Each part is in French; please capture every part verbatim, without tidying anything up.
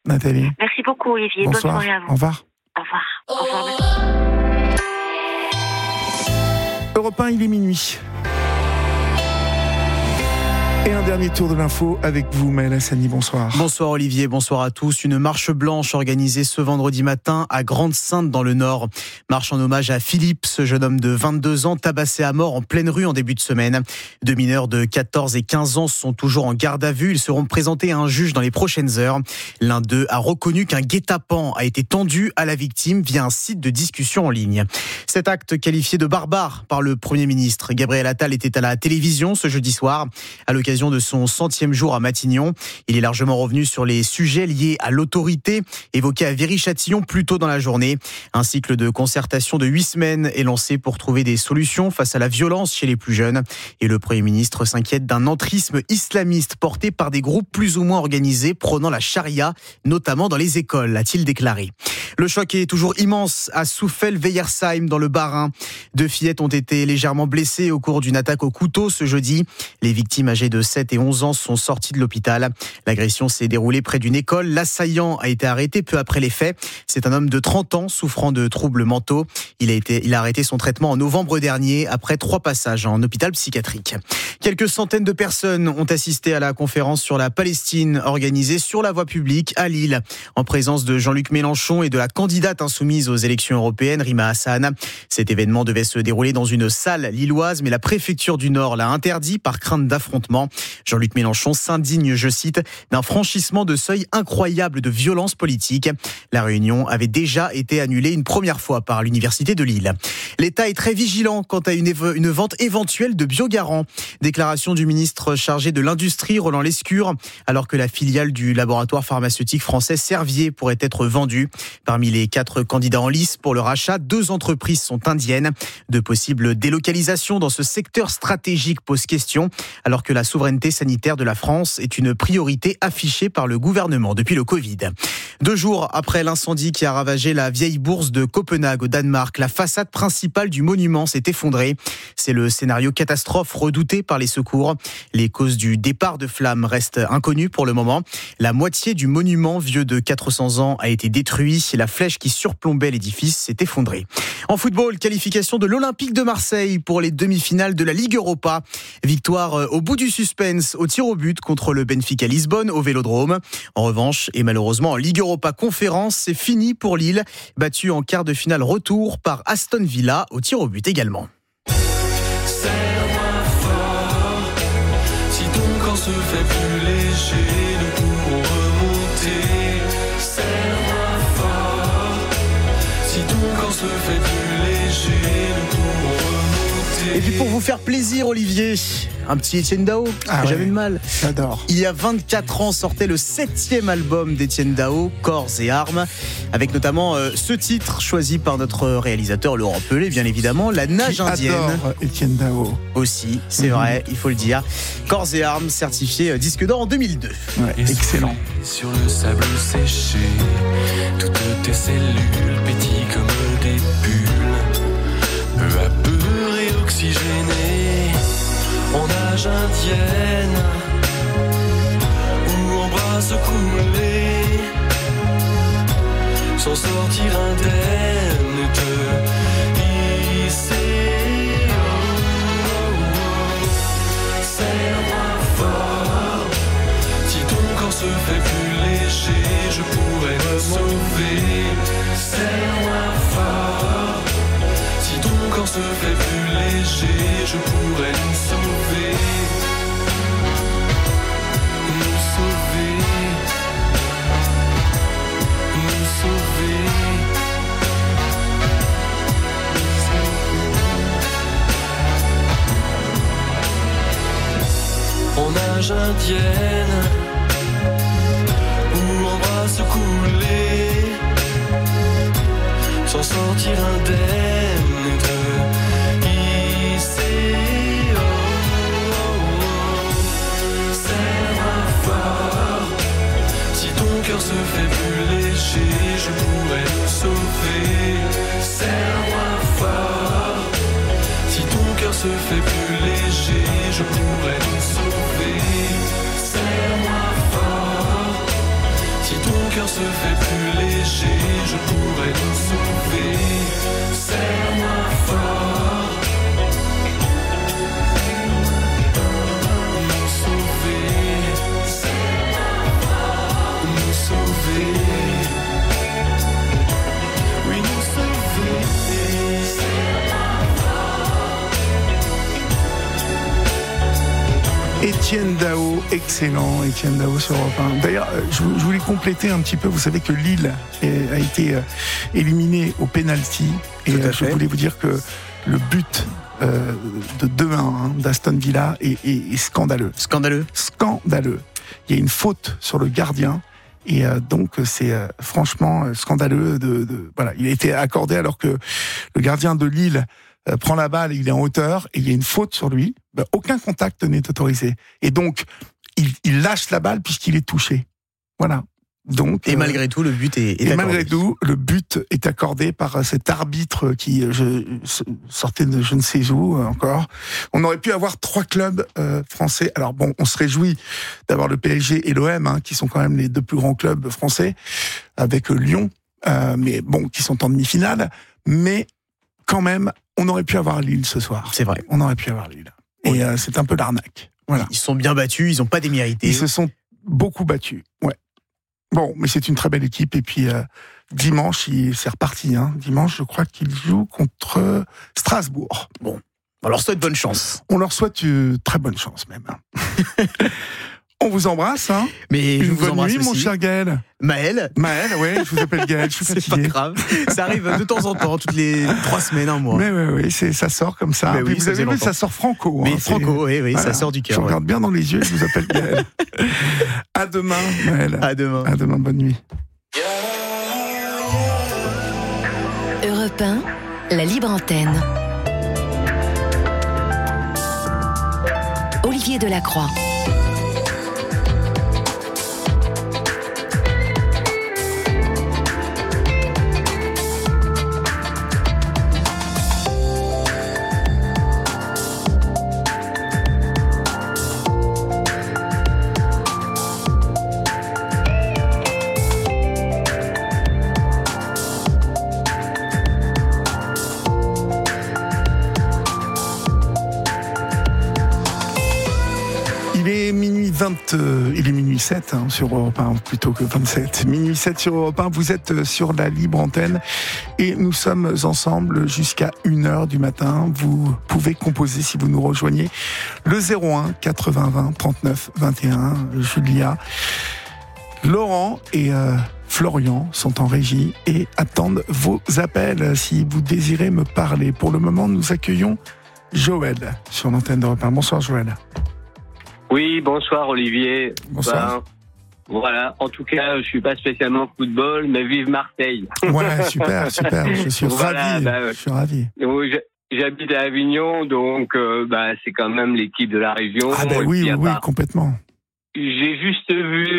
Nathalie. Merci beaucoup, Olivier. Bonsoir. Bonne soirée à vous. Au revoir. Au revoir. Au revoir. Merci. Europe un, il est minuit. Et un dernier tour de l'info avec vous, Maël Hassani, bonsoir. Bonsoir Olivier, bonsoir à tous. Une marche blanche organisée ce vendredi matin à Grande-Synthe dans le Nord. Marche en hommage à Philippe, ce jeune homme de vingt-deux ans tabassé à mort en pleine rue en début de semaine. Deux mineurs de quatorze et quinze ans sont toujours en garde à vue. Ils seront présentés à un juge dans les prochaines heures. L'un d'eux a reconnu qu'un guet-apens a été tendu à la victime via un site de discussion en ligne. Cet acte qualifié de barbare par le Premier ministre Gabriel Attal était à la télévision ce jeudi soir à l'occasion de son centième jour à Matignon. Il est largement revenu sur les sujets liés à l'autorité évoqués à Viry-Châtillon plus tôt dans la journée. Un cycle de concertation de huit semaines est lancé pour trouver des solutions face à la violence chez les plus jeunes. Et le Premier ministre s'inquiète d'un entrisme islamiste porté par des groupes plus ou moins organisés prônant la charia, notamment dans les écoles, a-t-il déclaré. Le choc est toujours immense à Souffel-Weyersheim dans le Bas-Rhin. Deux fillettes ont été légèrement blessées au cours d'une attaque au couteau ce jeudi. Les victimes âgées de sept et onze ans sont sorties de l'hôpital. L'agression s'est déroulée près d'une école. L'assaillant a été arrêté peu après les faits. C'est un homme de trente ans souffrant de troubles mentaux. Il a été, il a arrêté son traitement en novembre dernier après trois passages en hôpital psychiatrique. Quelques centaines de personnes ont assisté à la conférence sur la Palestine organisée sur la voie publique à Lille en présence de Jean-Luc Mélenchon et de la candidate insoumise aux élections européennes, Rima Hassan. Cet événement devait se dérouler dans une salle lilloise, mais la préfecture du Nord l'a interdit par crainte d'affrontement. Jean-Luc Mélenchon s'indigne, je cite, d'un franchissement de seuil incroyable de violence politique. La réunion avait déjà été annulée une première fois par l'Université de Lille. L'État est très vigilant quant à une, éve- une vente éventuelle de Biogarant. Déclaration du ministre chargé de l'Industrie, Roland Lescure, alors que la filiale du laboratoire pharmaceutique français Servier pourrait être vendue. Parmi les quatre candidats en lice pour le rachat, deux entreprises sont indiennes. De possibles délocalisations dans ce secteur stratégique posent question, alors que la souveraineté sanitaire de la France est une priorité affichée par le gouvernement depuis le Covid. Deux jours après l'incendie qui a ravagé la vieille bourse de Copenhague au Danemark, la façade principale du monument s'est effondrée. C'est le scénario catastrophe redouté par les secours. Les causes du départ de flammes restent inconnues pour le moment. La moitié du monument vieux de quatre cents ans a été détruit. La flèche qui surplombait l'édifice s'est effondrée. En football, qualification de l'Olympique de Marseille pour les demi-finales de la Ligue Europa. Victoire au bout du suspense au tir au but contre le Benfica Lisbonne au Vélodrome. En revanche, et malheureusement en Ligue Europa Conférence, c'est fini pour Lille, battu en quart de finale retour par Aston Villa au tir au but également. Serre-moi fort, si ton corps se fait plus léger, nous pourrons remonter. Serre-moi fort, si ton corps se fait plus léger, nous pourrons remonter. Et puis pour vous faire plaisir, Olivier, un petit Etienne Dao, Ah j'ai jamais ouais. eu de mal. J'adore. Il y a vingt-quatre ans sortait le septième album d'Etienne Dao, Corps et Armes, avec notamment euh, ce titre choisi par notre réalisateur Laurent Pelé, bien évidemment, La Nage Indienne. J'adore Etienne Dao. Aussi, c'est Mhm. vrai, il faut le dire. Corps et Armes, certifié euh, disque d'or en deux mille deux. Ouais, excellent. Sur le sable séché, toutes tes cellules pétillent comme des bulles, peu à peu réoxygénées, en nage indienne ou en bras coulés, sans sortir indemne de ici. Oh, oh, oh. Serre-moi fort, si ton corps se fait plus léger, je pourrais me sauver. Serre-moi fort, si ton corps se fait plus léger, je pourrais nous sauver. Nous sauver. Nous sauver. En nage indienne ou en bras coulés, sans sortir indemne de ici. Oh, oh, oh. Serre-moi fort, si ton cœur se fait plus léger, je pourrais nous sauver. Serre-moi fort, si ton cœur se fait plus léger, je pourrais nous sauver. Serre-moi fort, si ton cœur se fait plus léger, je pourrais nous sauver. Serre-moi fort, nous sauver, serre-moi fort, nous sauver, oui nous sauver, serre-moi fort. Étienne Dao, excellent, Étienne Dao sur Europe un. D'ailleurs, je, je voulais compléter un petit peu, vous savez que Lille est, a été euh, éliminé au pénalty, et euh, je voulais vous dire que le but euh, de deux un hein, d'Aston Villa est, est, est scandaleux. Scandaleux. Scandaleux. Il y a une faute sur le gardien, et euh, donc c'est euh, franchement scandaleux. De, de, voilà, il a été accordé alors que le gardien de Lille euh, prend la balle, il est en hauteur, et il y a une faute sur lui. Ben, aucun contact n'est autorisé. Et donc, il, il lâche la balle puisqu'il est touché. Voilà. Donc, et euh, malgré tout, le but est, est et accordé. malgré tout, le but est accordé par cet arbitre qui je, sortait de je ne sais où encore. On aurait pu avoir trois clubs euh, français. Alors bon, on se réjouit d'avoir le P S G et l'O M, hein, qui sont quand même les deux plus grands clubs français, avec Lyon, euh, mais bon, qui sont en demi-finale. Mais quand même, on aurait pu avoir Lille ce soir. C'est vrai. On aurait pu avoir Lille. Et Oui. euh, c'est un peu l'arnaque. Voilà. Ils sont bien battus, ils n'ont pas démérité. Ils se sont beaucoup battus. Ouais. Bon, mais c'est une très belle équipe. Et puis, euh, dimanche, il, c'est reparti. Hein. Dimanche, je crois qu'ils jouent contre Strasbourg. Bon, on leur souhaite bonne chance. On leur souhaite une très bonne chance, même. On vous embrasse. Hein. Mais je Une vous bonne embrasse nuit, aussi. mon cher Gaël. Maël. Maël, oui, je vous appelle Gaël, je suis C'est pas fatigué. grave. Ça arrive de temps en temps, toutes les trois semaines, un mois. Mais oui, oui, c'est, ça sort comme ça. Mais Puis oui, vous ça avez faisait vu, longtemps. ça sort franco. Mais hein, Franco, oui, oui, voilà. ça sort du Je cœur. Ouais. regarde bien dans les yeux, je vous appelle Gaël. À demain, Maël. À demain. À demain, bonne nuit. Europe un, la libre antenne. Olivier Delacroix. Il est minuit vingt, euh, il est minuit sept hein, sur Europe un, plutôt que vingt-sept. Minuit sept sur Europe un, vous êtes sur la libre antenne et nous sommes ensemble jusqu'à une heure du matin. Vous pouvez composer si vous nous rejoignez le zéro un quatre-vingts vingt trente-neuf vingt et un. Julia, Laurent et euh, Florian sont en régie et attendent vos appels si vous désirez me parler. Pour le moment, nous accueillons Joël sur l'antenne d'Europe un. Bonsoir Joël. Oui, bonsoir Olivier. Bonsoir. Ben, voilà, en tout cas, je suis pas spécialement football, mais vive Marseille. Ouais, super, super. Je suis Voilà, ravi. bah, je suis ravi. Oui, je- J'habite à Avignon, donc euh, bah, c'est quand même l'équipe de la région. Ah ben Et oui, puis, oui, à oui, part- complètement. J'ai juste vu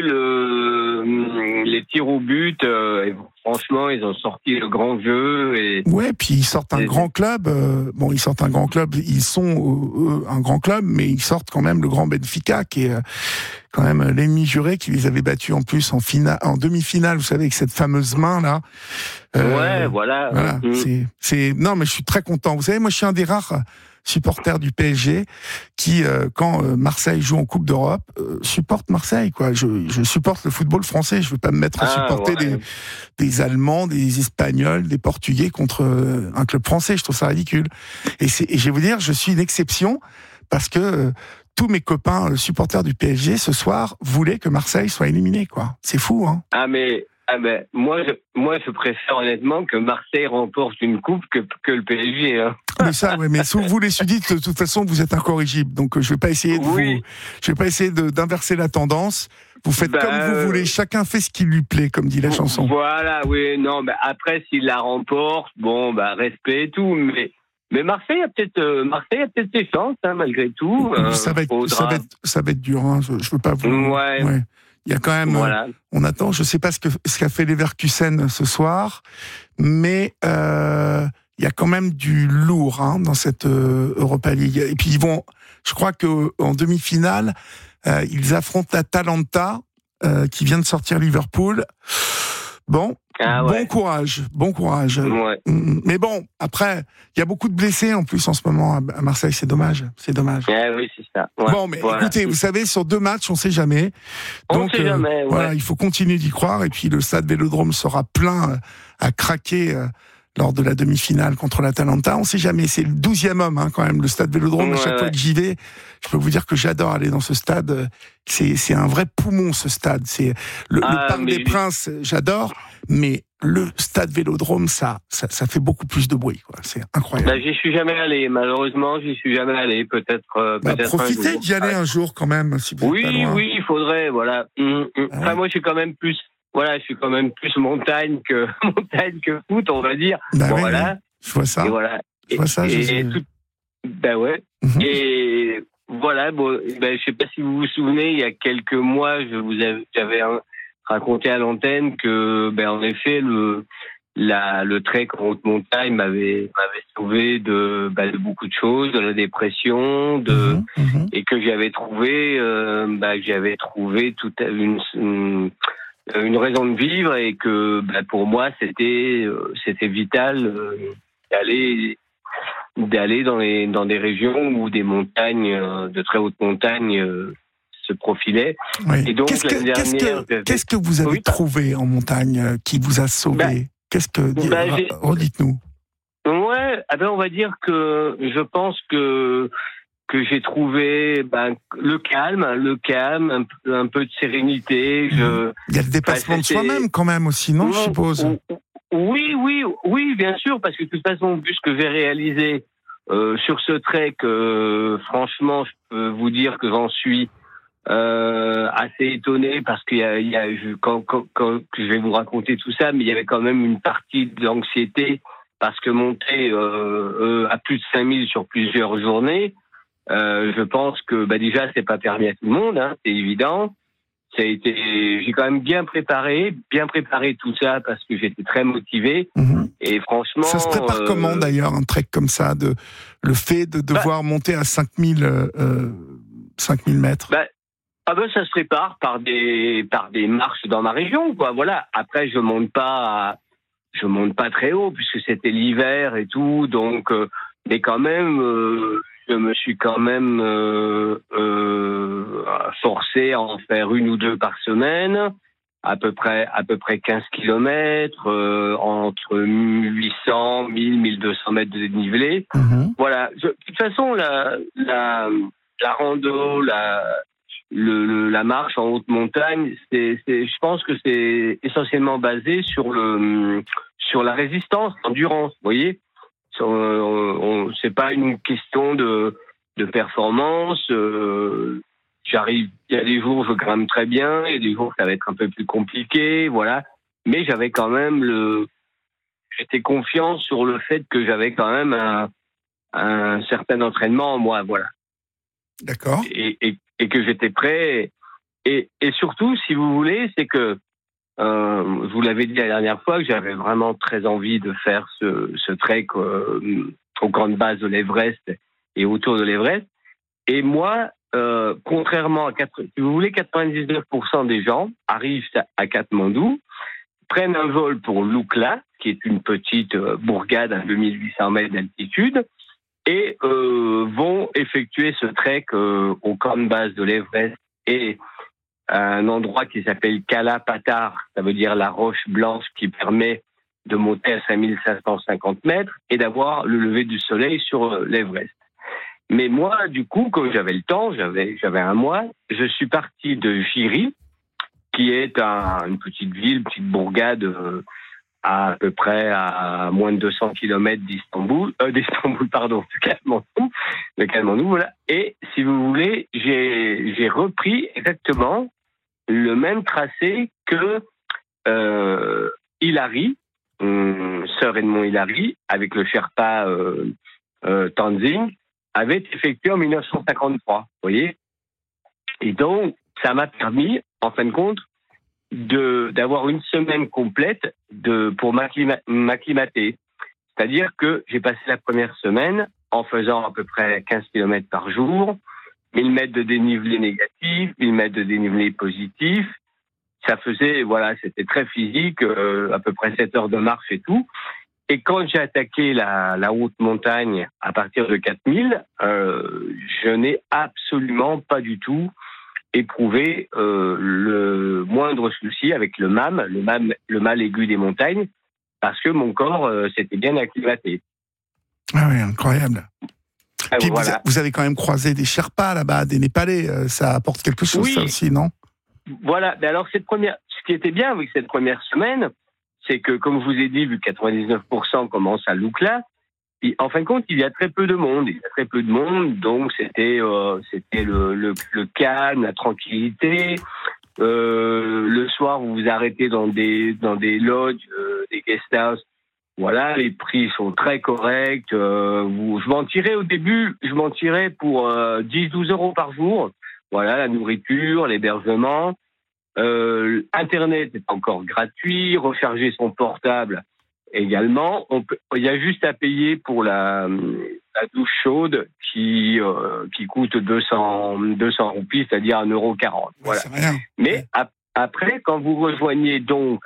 le, les tirs au but. euh, et franchement, ils ont sorti le grand jeu. Et Ouais, puis ils sortent un Et- grand club. euh, bon, ils sortent un grand club. Ils sont euh, eux, un grand club, mais ils sortent quand même le grand Benfica, qui est euh, quand même l'ennemi juré, qui les avait battus en plus en finale, en demi-finale. Vous savez, avec cette fameuse main là. Euh, ouais, voilà. Voilà, Mm. c'est, c'est, non, mais je suis très content. Vous savez, moi, je suis un des rares supporters du P S G qui, euh, quand euh, Marseille joue en Coupe d'Europe, euh, supporte Marseille, quoi. Je, je supporte le football français. Je veux pas me mettre à Ah, supporter ouais. des, des Allemands, des Espagnols, des Portugais contre euh, un club français. Je trouve ça ridicule. Et, c'est, et je vais vous dire, je suis une exception parce que euh, tous mes copains euh, supporters du P S G ce soir voulaient que Marseille soit éliminé, quoi. C'est fou, hein. Ah mais ah ben moi je moi je préfère honnêtement que Marseille remporte une coupe que que le P S G. Hein. Mais ça, ouais, mais si vous les sudites, de toute façon, vous êtes incorrigible. Donc, je vais pas essayer de Oui. vous, je vais pas essayer de, d'inverser la tendance. Vous faites Bah, comme vous euh, voulez. Chacun fait ce qui lui plaît, comme dit la chanson. Voilà, oui, non, mais après s'il la remporte, bon, bah respect et tout, mais mais Marseille a peut-être euh, Marseille a peut-être ses chances hein, malgré tout. euh, ça va être, faudra- ça va être, ça va être dur. Hein. Je, je veux pas vous. Ouais. Il y a quand même. euh, Voilà. On attend. Je sais pas ce que ce qu'a fait Leverkusen ce soir, mais euh, il y a quand même du lourd hein, dans cette euh, Europa League. Et puis ils vont. Je crois que en demi-finale, euh, ils affrontent l'Atalanta euh, qui vient de sortir Liverpool. Bon, Ah bon ouais. courage, bon courage. Ouais. Mais bon, après, il y a beaucoup de blessés en plus en ce moment à Marseille, c'est dommage, c'est dommage. Ah oui, c'est ça. Ouais. Bon, mais Voilà. écoutez, vous savez, sur deux matchs, on sait jamais. On Donc, sait jamais, ouais. voilà, il faut continuer d'y croire. Et puis, le stade Vélodrome sera plein euh, à craquer euh, lors de la demi-finale contre l'Atalanta. On sait jamais. C'est le douzième homme, hein, quand même, le stade Vélodrome. Ouais, à chaque ouais. fois que j'y vais, je peux vous dire que j'adore aller dans ce stade. C'est, c'est un vrai poumon, ce stade. C'est le, Ah, le Parc mais- des Princes, j'adore. Mais le stade Vélodrome, ça, ça, ça fait beaucoup plus de bruit, quoi. C'est incroyable. Bah, j'y suis jamais allé. Malheureusement, j'y suis jamais allé. Peut-être, euh, Bah, peut-être un profitez jour. d'y aller un jour quand même, si vous êtes pas Oui, loin. oui, il faudrait, voilà. Hum, hum. Ah Enfin, ouais. moi, je suis quand même plus, voilà, je suis quand même plus montagne que montagne que foot, on va dire. Bah bon, oui, voilà. oui. Je vois ça. Et voilà. Je vois ça, Et, je et sais. tout- ben ouais. Mhm. Et voilà, bon, ben, je sais pas si vous vous souvenez, il y a quelques mois, je vous avais, j'avais hein, raconté à l'antenne que, ben, en effet, le, la, le trek en haute montagne m'avait, m'avait sauvé de, ben, de beaucoup de choses, de la dépression, de, Mhm, mhm. et que j'avais trouvé, euh, bah, que j'avais trouvé toute une, une une raison de vivre et que bah, pour moi c'était euh, c'était vital euh, d'aller d'aller dans les dans des régions où des montagnes euh, de très hautes montagnes euh, se profilaient. Oui. Et donc, qu'est-ce, que, l'année qu'est-ce, dernière, que, j'avais- qu'est-ce que vous avez Oui. trouvé en montagne euh, qui vous a sauvé Bah, Qu'est-ce que bah, ra- j'ai- redites-nous. Ouais, ah ben on va dire que je pense que que j'ai trouvé ben, le calme, le calme, un, peu- un peu de sérénité. Je, Il y a le dépassement Bah, de c'était- soi-même quand même aussi, non, je Ou- suppose. ou- Oui, oui, oui, bien sûr, parce que de toute façon, vu ce que j'ai réalisé euh, sur ce trek, euh, franchement, je peux vous dire que j'en suis euh, assez étonné parce qu'il y a, il y a je, quand, quand, quand je vais vous raconter tout ça, mais il y avait quand même une partie de l'anxiété parce que monter euh, euh, à plus de cinq mille sur plusieurs journées, euh, je pense que bah déjà c'est pas permis à tout le monde, hein, c'est évident. Ça a été, j'ai quand même bien préparé, bien préparé tout ça parce que j'étais très motivé Mhm. et franchement. Ça se prépare euh, comment d'ailleurs, un trek comme ça, de, le fait de devoir monter à cinq mille, euh, euh, cinq mille mètres Bah, ah ben ça se prépare par des par des marches dans ma région, quoi. Voilà. Après je monte pas, à, je monte pas très haut puisque c'était l'hiver et tout, donc euh, mais quand même. Euh, je me suis quand même euh, euh, forcé à en faire une ou deux par semaine, à peu près à peu près quinze kilomètres, euh, entre huit cents, mille, mille deux cents mètres de dénivelé. Mhm. Voilà. Je, de toute façon, la la la rando, la le, le la marche en haute montagne, c'est c'est je pense que c'est essentiellement basé sur le sur la résistance, l'endurance. Vous voyez. On, on, c'est pas une question de, de performance. Euh, j'arrive, il y a des jours où je grimpe très bien, il y a des jours où ça va être un peu plus compliqué, voilà. Mais j'avais quand même le, j'étais confiant sur le fait que j'avais quand même un, un certain entraînement en moi, voilà. D'accord. Et, et, et que j'étais prêt. Et, et surtout, si vous voulez, c'est que Euh, je vous l'avais dit la dernière fois que j'avais vraiment très envie de faire ce, ce trek euh, aux grandes bases de l'Everest et autour de l'Everest. Et moi, euh, contrairement à, quatre, si vous voulez, quatre-vingt-dix-neuf pour cent des gens arrivent à Katmandou, prennent un vol pour Lukla, qui est une petite euh, bourgade à deux mille huit cents mètres d'altitude, et euh, vont effectuer ce trek euh, aux grandes bases de l'Everest et à un endroit qui s'appelle Kala Patar, ça veut dire la roche blanche qui permet de monter à cinq mille cinq cent cinquante mètres et d'avoir le lever du soleil sur l'Everest. Mais moi, du coup, quand j'avais le temps, j'avais, j'avais un mois, je suis parti de Jiri, qui est un, une petite ville, une petite bourgade euh, à, à peu près à moins de deux cents kilomètres d'Istanbul, euh, d'Istanbul, pardon, de Katmandou, de Katmandou, voilà. Et si vous voulez, j'ai, j'ai repris exactement le même tracé que euh, Hilary, euh, sœur Edmond Hilary, avec le Sherpa euh, euh, Tenzing, avait effectué en dix-neuf cent cinquante-trois, vous voyez. Et donc, ça m'a permis, en fin de compte, de d'avoir une semaine complète de pour m'acclima- m'acclimater. C'est-à-dire que j'ai passé la première semaine en faisant à peu près quinze kilomètres par jour, mille mètres de dénivelé négatif, mille mètres de dénivelé positif. ça faisait, voilà, c'était très physique, euh, à peu près sept heures de marche et tout. Et quand j'ai attaqué la, la haute montagne à partir de quatre mille, euh, je n'ai absolument pas du tout éprouvé euh, le moindre souci avec le M A M, le, M A M, le mal aigu des montagnes, parce que mon corps euh, s'était bien acclimaté. Ah oui, incroyable. Euh, Puis voilà. vous, vous avez quand même croisé des Sherpas là-bas, des Népalais, euh, ça apporte quelque chose, Oui. ça aussi, non? Voilà. Mais alors cette première, ce qui était bien avec cette première semaine, c'est que, comme je vous ai dit, vu que quatre-vingt-dix-neuf pour cent commencent à Lukla, en fin de compte, il y a très peu de monde. Il y a très peu de monde, donc c'était euh, c'était le, le, le calme, la tranquillité. Euh, le soir, vous vous arrêtez dans des dans des lodges, euh, des guest houses. Voilà, les prix sont très corrects. Euh, vous, je m'en tirais au début, je m'en tirais pour euh, dix douze euros par jour. Voilà, la nourriture, l'hébergement. Euh, Internet est encore gratuit, recharger son portable également. On peut, il y a juste à payer pour la, la douche chaude qui euh, qui coûte deux cents roupies, c'est-à-dire un euro quarante. Voilà. C'est rien. Mais ap- après, quand vous rejoignez donc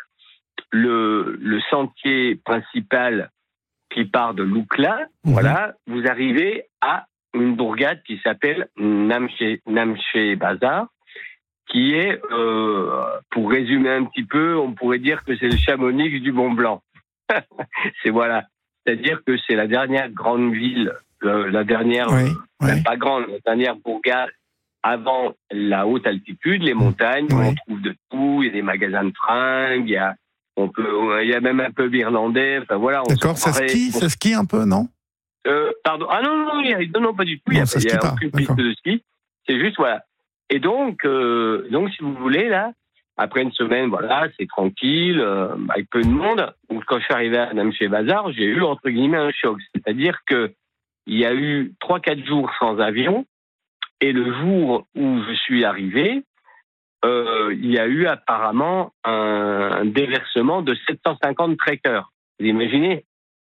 le le sentier principal qui part de Lukla, Mhm. voilà, vous arrivez à une bourgade qui s'appelle Namche Namche Bazar, qui est, euh, pour résumer un petit peu, on pourrait dire que c'est le Chamonix du Mont Blanc. c'est voilà, c'est-à-dire que c'est la dernière grande ville, euh, la dernière, Oui, euh, oui. même pas grande, la dernière bourgade avant la haute altitude, les montagnes, où Oui. on trouve de tout. Il y a des magasins de fringues, il y a, on peut, il y a même un pub irlandais. Enfin voilà. On D'accord, se ça croirait- skie, on- ça skie un peu, non? euh, pardon. Ah non, non, il y a- non, non, pas du tout. Il Non, n'y a, ça il y skie a pas, aucune d'accord. piste de ski. C'est juste, voilà. Et donc, euh, donc, si vous voulez, là, après une semaine, voilà, c'est tranquille, euh, avec peu de monde. Donc, quand je suis arrivé à Namche Bazar, j'ai eu, entre guillemets, un choc. C'est-à-dire que il y a eu trois, quatre jours sans avion. Et le jour où je suis arrivé, euh, il y a eu apparemment un, un déversement de sept cent cinquante trekkers. Vous imaginez?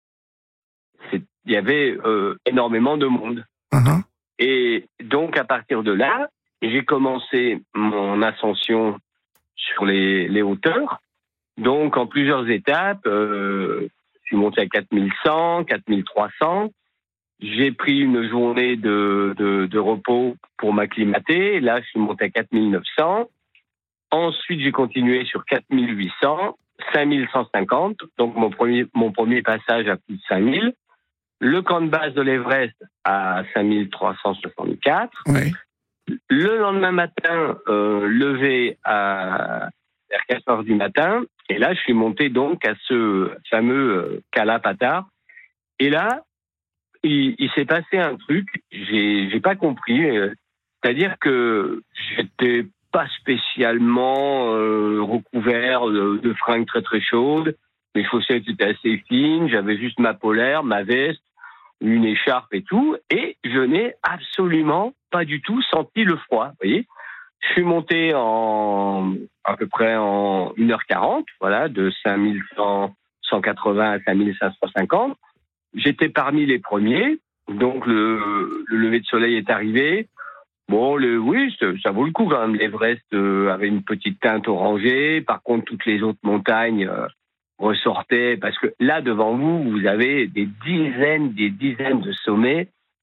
C'est, il y avait euh, énormément de monde. Mhm. Et donc, à partir de là, j'ai commencé mon ascension sur les, les hauteurs. Donc, en plusieurs étapes, euh, je suis monté à quatre mille cent, quatre mille trois cents. J'ai pris une journée de, de, de repos pour m'acclimater. Là, je suis monté à quatre mille neuf cents. Ensuite, j'ai continué sur quatre mille huit cents, cinq mille cent cinquante. Donc, mon premier, mon premier passage à plus de cinq mille. Le camp de base de l'Everest à cinq mille trois cent soixante-quatre. Oui. Le lendemain matin, euh, levé à vers quatre heures du matin. Et là, je suis monté donc à ce fameux euh, Kalapata. Et là, il, il s'est passé un truc, j'ai, j'ai pas compris. euh, C'est-à-dire que j'étais pas spécialement euh, recouvert de, de fringues très très chaudes. Mes chaussettes étaient assez fines. J'avais juste ma polaire, ma veste, une écharpe et tout. Et je n'ai absolument pas du tout senti le froid. Vous voyez, je suis monté en à peu près en une heure quarante, voilà, de cinq mille cent quatre-vingts à cinq mille cinq cent cinquante. J'étais parmi les premiers, donc le, le lever de soleil est arrivé. Bon, le, oui, ça, ça vaut le coup quand même. L'Everest euh, avait une petite teinte orangée. Par contre, toutes les autres montagnes euh, ressortaient parce que là, devant vous, vous avez des dizaines, des dizaines de sommets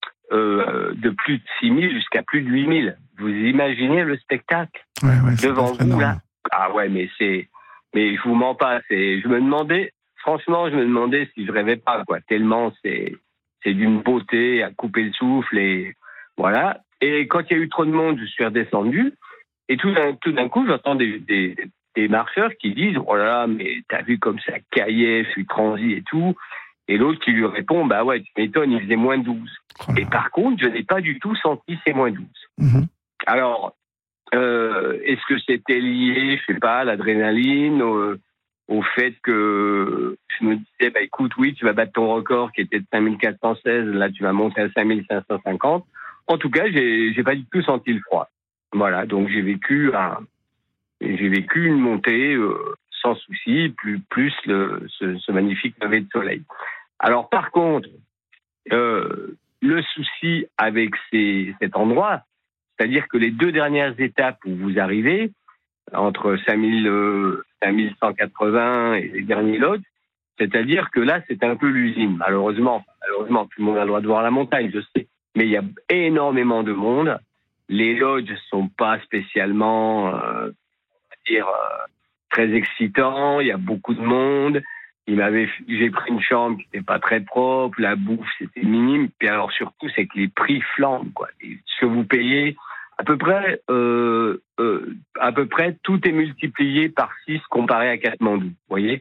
euh, de plus de six mille jusqu'à plus de huit mille. Vous imaginez le spectacle Ouais, ouais, c'est devant pas vous énorme. là? Ah ouais, mais c'est, mais je vous mens pas. C'est, je me demandais, franchement, je me demandais si je rêvais pas, quoi. Tellement c'est, c'est d'une beauté à couper le souffle et voilà. Et quand il y a eu trop de monde, je suis redescendu. Et tout d'un, tout d'un coup, j'entends des, des, des marcheurs qui disent, oh là là, mais t'as vu comme ça caillait, je suis transi et tout. Et l'autre qui lui répond, bah ouais, tu m'étonnes, il faisait moins douze. Oh là Et par contre, je n'ai pas du tout senti ces moins douze. Mhm. Alors, euh, est-ce que c'était lié, je sais pas, à l'adrénaline, au, au fait que je me disais, bah écoute, oui, tu vas battre ton record qui était de cinq mille quatre cent seize, là tu vas monter à cinq mille cinq cent cinquante. En tout cas, j'ai, j'ai pas du tout senti le froid. Voilà, donc j'ai vécu un, j'ai vécu une montée euh, sans souci, plus plus le, ce, ce magnifique lever de soleil. Alors par contre, euh, le souci avec ces, cet endroit, c'est-à-dire que les deux dernières étapes où vous arrivez, entre cinq mille, euh, cinq mille cent quatre-vingts et les derniers lodges. C'est-à-dire que là, c'est un peu l'usine. Malheureusement, malheureusement, tout le monde a le droit de voir la montagne, je sais. Mais il y a énormément de monde. Les lodges sont pas spécialement, euh, dire, euh, très excitants. Il y a beaucoup de monde. Il m'avait, j'ai pris une chambre qui n'était pas très propre. La bouffe, c'était minime. Puis alors surtout, c'est que les prix flambent, quoi. Et ce que vous payez, à peu près, euh, euh, à peu près, tout est multiplié par six comparé à Katmandou. Vous voyez?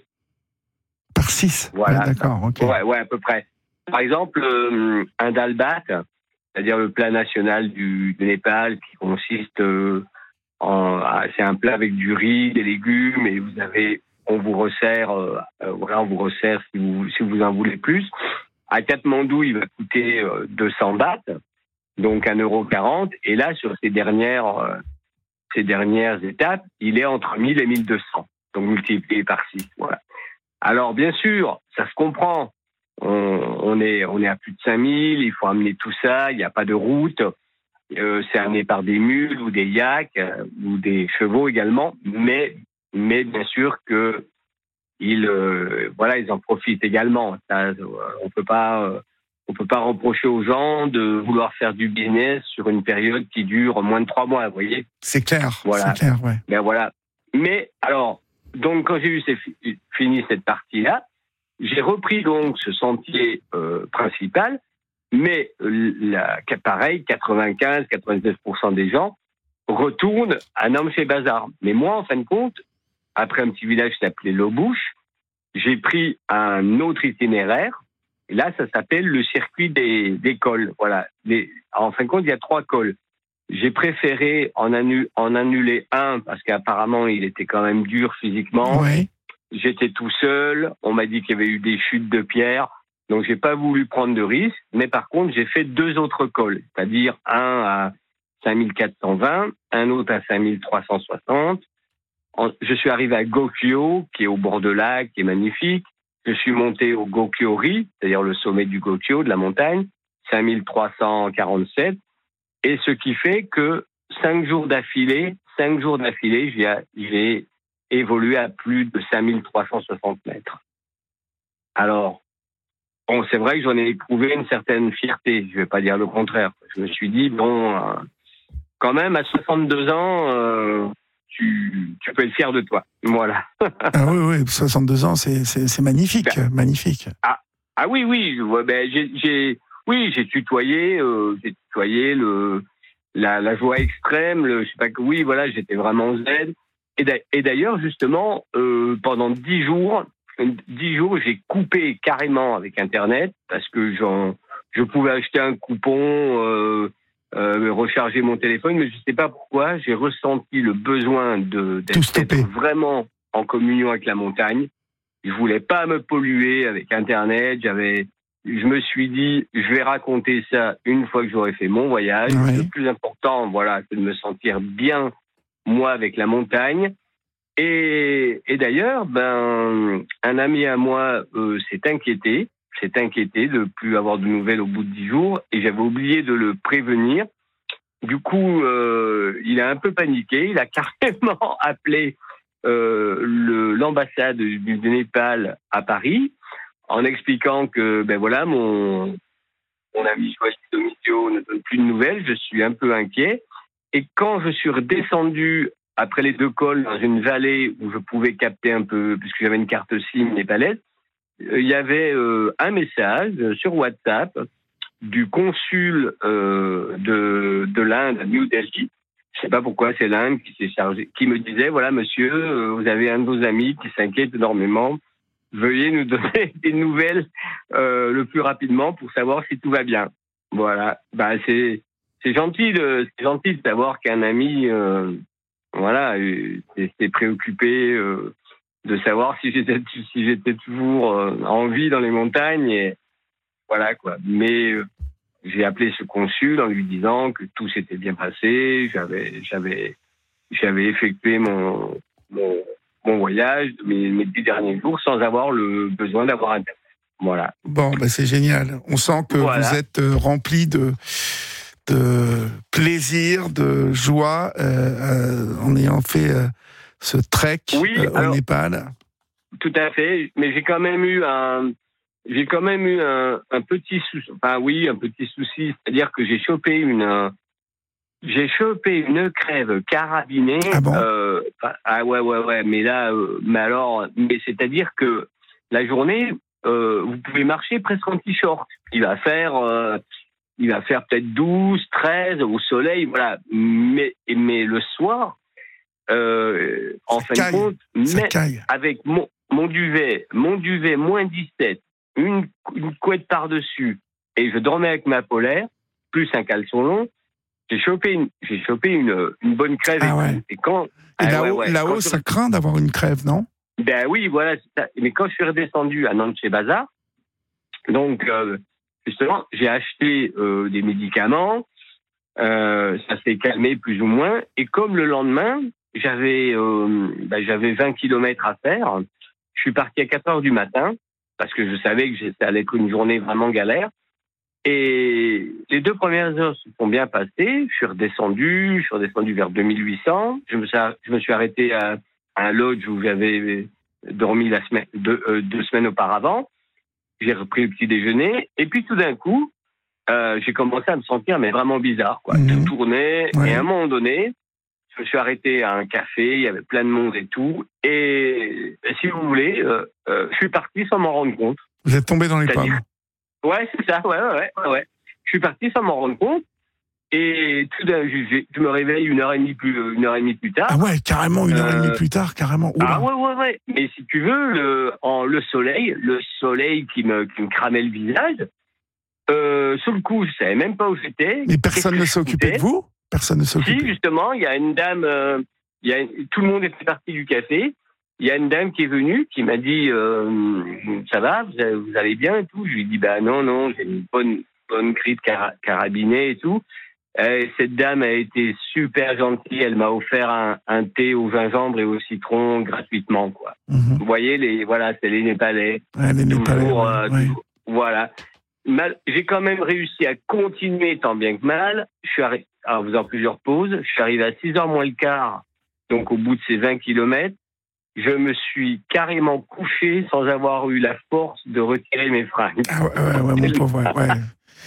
Par six. Voilà. Ouais, d'accord, ok. Ouais, ouais, à peu près. Par exemple, euh, un dalbat, c'est-à-dire le plat national du, du Népal, qui consiste euh, en, ah, c'est un plat avec du riz, des légumes, et vous avez, on vous resserre, euh, euh, voilà, on vous resserre si vous, si vous en voulez plus. À Katmandou, il va coûter euh, deux cents bahts, donc un euro quarante, et là, sur ces dernières, euh, ces dernières étapes, il est entre mille et mille deux cents, donc multiplié par six, voilà. Alors, bien sûr, ça se comprend. On, on est, on est à plus de cinq mille, il faut amener tout ça, il n'y a pas de route. Euh, c'est amené par des mules ou des yaks euh, ou des chevaux également. Mais, mais bien sûr que ils, euh, voilà, ils en profitent également. Ça, euh, on peut pas, euh, on peut pas reprocher aux gens de vouloir faire du business sur une période qui dure moins de trois mois. Vous voyez ? C'est clair. Voilà. C'est clair, ouais. Ben voilà. Mais alors. Donc, quand j'ai eu ces, fini cette partie-là, j'ai repris donc ce sentier euh, principal, mais la, pareil, quatre-vingt-quinze à quatre-vingt-dix pour cent des gens retournent à Namche Bazar. Mais moi, en fin de compte, après un petit village qui s'appelait Lobouche, j'ai pris un autre itinéraire. Et là, ça s'appelle le circuit des, des cols. Voilà. Les, en fin de compte, il y a trois cols. J'ai préféré en, annu- en annuler un parce qu'apparemment il était quand même dur physiquement. Ouais. J'étais tout seul. On m'a dit qu'il y avait eu des chutes de pierre. Donc j'ai pas voulu prendre de risques. Mais par contre, j'ai fait deux autres cols. C'est-à-dire un à cinq mille quatre cent vingt, un autre à cinq mille trois cent soixante. Je suis arrivé à Gokyo, qui est au bord de lac, qui est magnifique. Je suis monté au Gokyo-ri, c'est-à-dire le sommet du Gokyo, de la montagne, cinq mille trois cent quarante-sept. Et ce qui fait que cinq jours d'affilée, cinq jours d'affilée, j'ai, j'ai évolué à plus de cinq mille trois cent soixante mètres. Alors, bon, c'est vrai que j'en ai éprouvé une certaine fierté. Je vais pas dire le contraire. Je me suis dit, bon, euh, quand même, à soixante-deux ans, euh, tu, tu peux être fier de toi. Voilà. Ah oui, oui, soixante-deux ans, c'est, c'est, c'est magnifique, ben, magnifique. Ah, ah oui, oui, ouais, ben, j'ai, j'ai, oui, j'ai tutoyé, euh, j'ai tutoyé le, la, la joie extrême, le, je sais pas que, oui, voilà, j'étais vraiment zen. Et d'ailleurs, justement, euh, pendant dix jours, dix jours, j'ai coupé carrément avec Internet parce que j'en, je pouvais acheter un coupon, euh, euh, recharger mon téléphone, mais je sais pas pourquoi, j'ai ressenti le besoin de, d'être, d'être vraiment en communion avec la montagne. Je voulais pas me polluer avec Internet, j'avais, je me suis dit, je vais raconter ça une fois que j'aurai fait mon voyage. Oui. Le plus important, voilà, c'est de me sentir bien, moi, avec la montagne. Et, et d'ailleurs, ben, un ami à moi euh, s'est inquiété, s'est inquiété de plus avoir de nouvelles au bout de dix jours, et j'avais oublié de le prévenir. Du coup, euh, il a un peu paniqué, il a carrément appelé euh, le, l'ambassade du, du Népal à Paris, en expliquant que, ben voilà, mon, mon ami Joachim Domitio ne donne plus de nouvelles, je suis un peu inquiet. Et quand je suis redescendu après les deux cols dans une vallée où je pouvais capter un peu, puisque j'avais une carte SIM népalaise, il y avait euh, un message sur WhatsApp du consul euh, de, de l'Inde à New Delhi. Je sais pas pourquoi, c'est l'Inde qui s'est chargée, qui me disait, voilà, monsieur, euh, vous avez un de vos amis qui s'inquiète énormément. Veuillez nous donner des nouvelles euh, le plus rapidement pour savoir si tout va bien. Voilà. Bah, c'est, c'est gentil de, c'est gentil de savoir qu'un ami, euh, voilà, s'est préoccupé euh, de savoir si j'étais, si j'étais toujours euh, en vie dans les montagnes. Et voilà, quoi. Mais euh, j'ai appelé ce consul en lui disant que tout s'était bien passé. J'avais, j'avais, j'avais effectué mon, mon, mon voyage, mes, mes dix derniers jours, sans avoir le besoin d'avoir Internet. Voilà. Bon, bah c'est génial. On sent que voilà. Vous êtes euh, rempli de, de plaisir, de joie, euh, euh, en ayant fait euh, ce trek Oui, euh, au alors- Népal. Tout à fait, mais j'ai quand même eu un, j'ai quand même eu un, un petit souci, enfin oui, un petit souci, c'est-à-dire que j'ai chopé une, euh, j'ai chopé une crève carabinée. Ah bon euh, ah ouais, ouais, ouais, mais là, euh, mais alors, mais c'est-à-dire que la journée, euh, vous pouvez marcher presque en t-shirt. Il va faire, euh, il va faire peut-être douze, treize au soleil, voilà. Mais, mais le soir, euh, en Ça fin caille, de compte, Ça mais- caille. avec mon, mon duvet, mon duvet moins dix-sept, une, une couette par-dessus, et je dormais avec ma polaire, plus un caleçon long, j'ai chopé une, j'ai chopé une, une bonne crève. Ah et, ouais. tout. Et quand, Et ah là-haut, ouais, ouais. là-haut Quand je- ça craint d'avoir une crève, non? Ben oui, voilà, c'est ça. Mais quand je suis redescendu à Nantes-chez-Bazar, donc, euh, justement, j'ai acheté euh, des médicaments, euh, ça s'est calmé plus ou moins, et comme le lendemain, j'avais euh, ben, j'avais vingt kilomètres à faire, je suis parti à quatre heures du matin, parce que je savais que ça allait être une journée vraiment galère, et les deux premières heures se sont bien passées, je suis redescendu, je suis redescendu vers deux mille huit cents, je me suis, je me suis arrêté à, à un lodge où j'avais dormi la semaine, deux, euh, deux semaines auparavant, j'ai repris le petit déjeuner, et puis tout d'un coup, euh, j'ai commencé à me sentir mais vraiment bizarre, quoi. Mhm. Tout tournait, Ouais. et à un moment donné, je me suis arrêté à un café, il y avait plein de monde et tout, et, et si vous voulez, euh, euh, je suis parti sans m'en rendre compte. Vous êtes tombé dans les C'est-à-dire- pommes. Ouais, c'est ça, ouais, ouais, ouais, ouais, ouais. Je suis parti sans m'en rendre compte, et tout d'un coup, je, je me réveille une heure et demie plus, une heure et demie plus tard. Ah ouais, carrément, une heure et demie Euh, plus tard, carrément. Oula. Ah ouais, ouais, ouais. Mais si tu veux, le, en, le soleil, le soleil qui me, qui me cramait le visage, euh, sur le coup, je savais même pas où j'étais. Mais personne Qu'est-ce ne que s'est je occupé de foutais. vous? Personne ne s'est Si, occupé. justement, il y a une dame, euh, il y a, tout le monde était parti du café. Il y a une dame qui est venue, qui m'a dit euh, ça va, vous, avez- vous allez bien et tout. Je lui ai dit bah non, non, j'ai une bonne, bonne grippe cara- carabinée et tout. Et cette dame a été super gentille. Elle m'a offert un, un thé au gingembre et au citron gratuitement, quoi. Mhm. Vous voyez, les, voilà, c'est les Népalais. Ouais, les Népalais, Toujours, ouais, euh, ouais. toujours- voilà. Mal, j'ai quand même réussi à continuer tant bien que mal. Je suis arri- en faisant plusieurs pauses. Je suis arrivé à six heures moins le quart, donc au bout de ces vingt kilomètres. Je me suis carrément couché sans avoir eu la force de retirer mes fringues. Ah ouais, ouais, ouais, mon pauvre, ouais, ouais.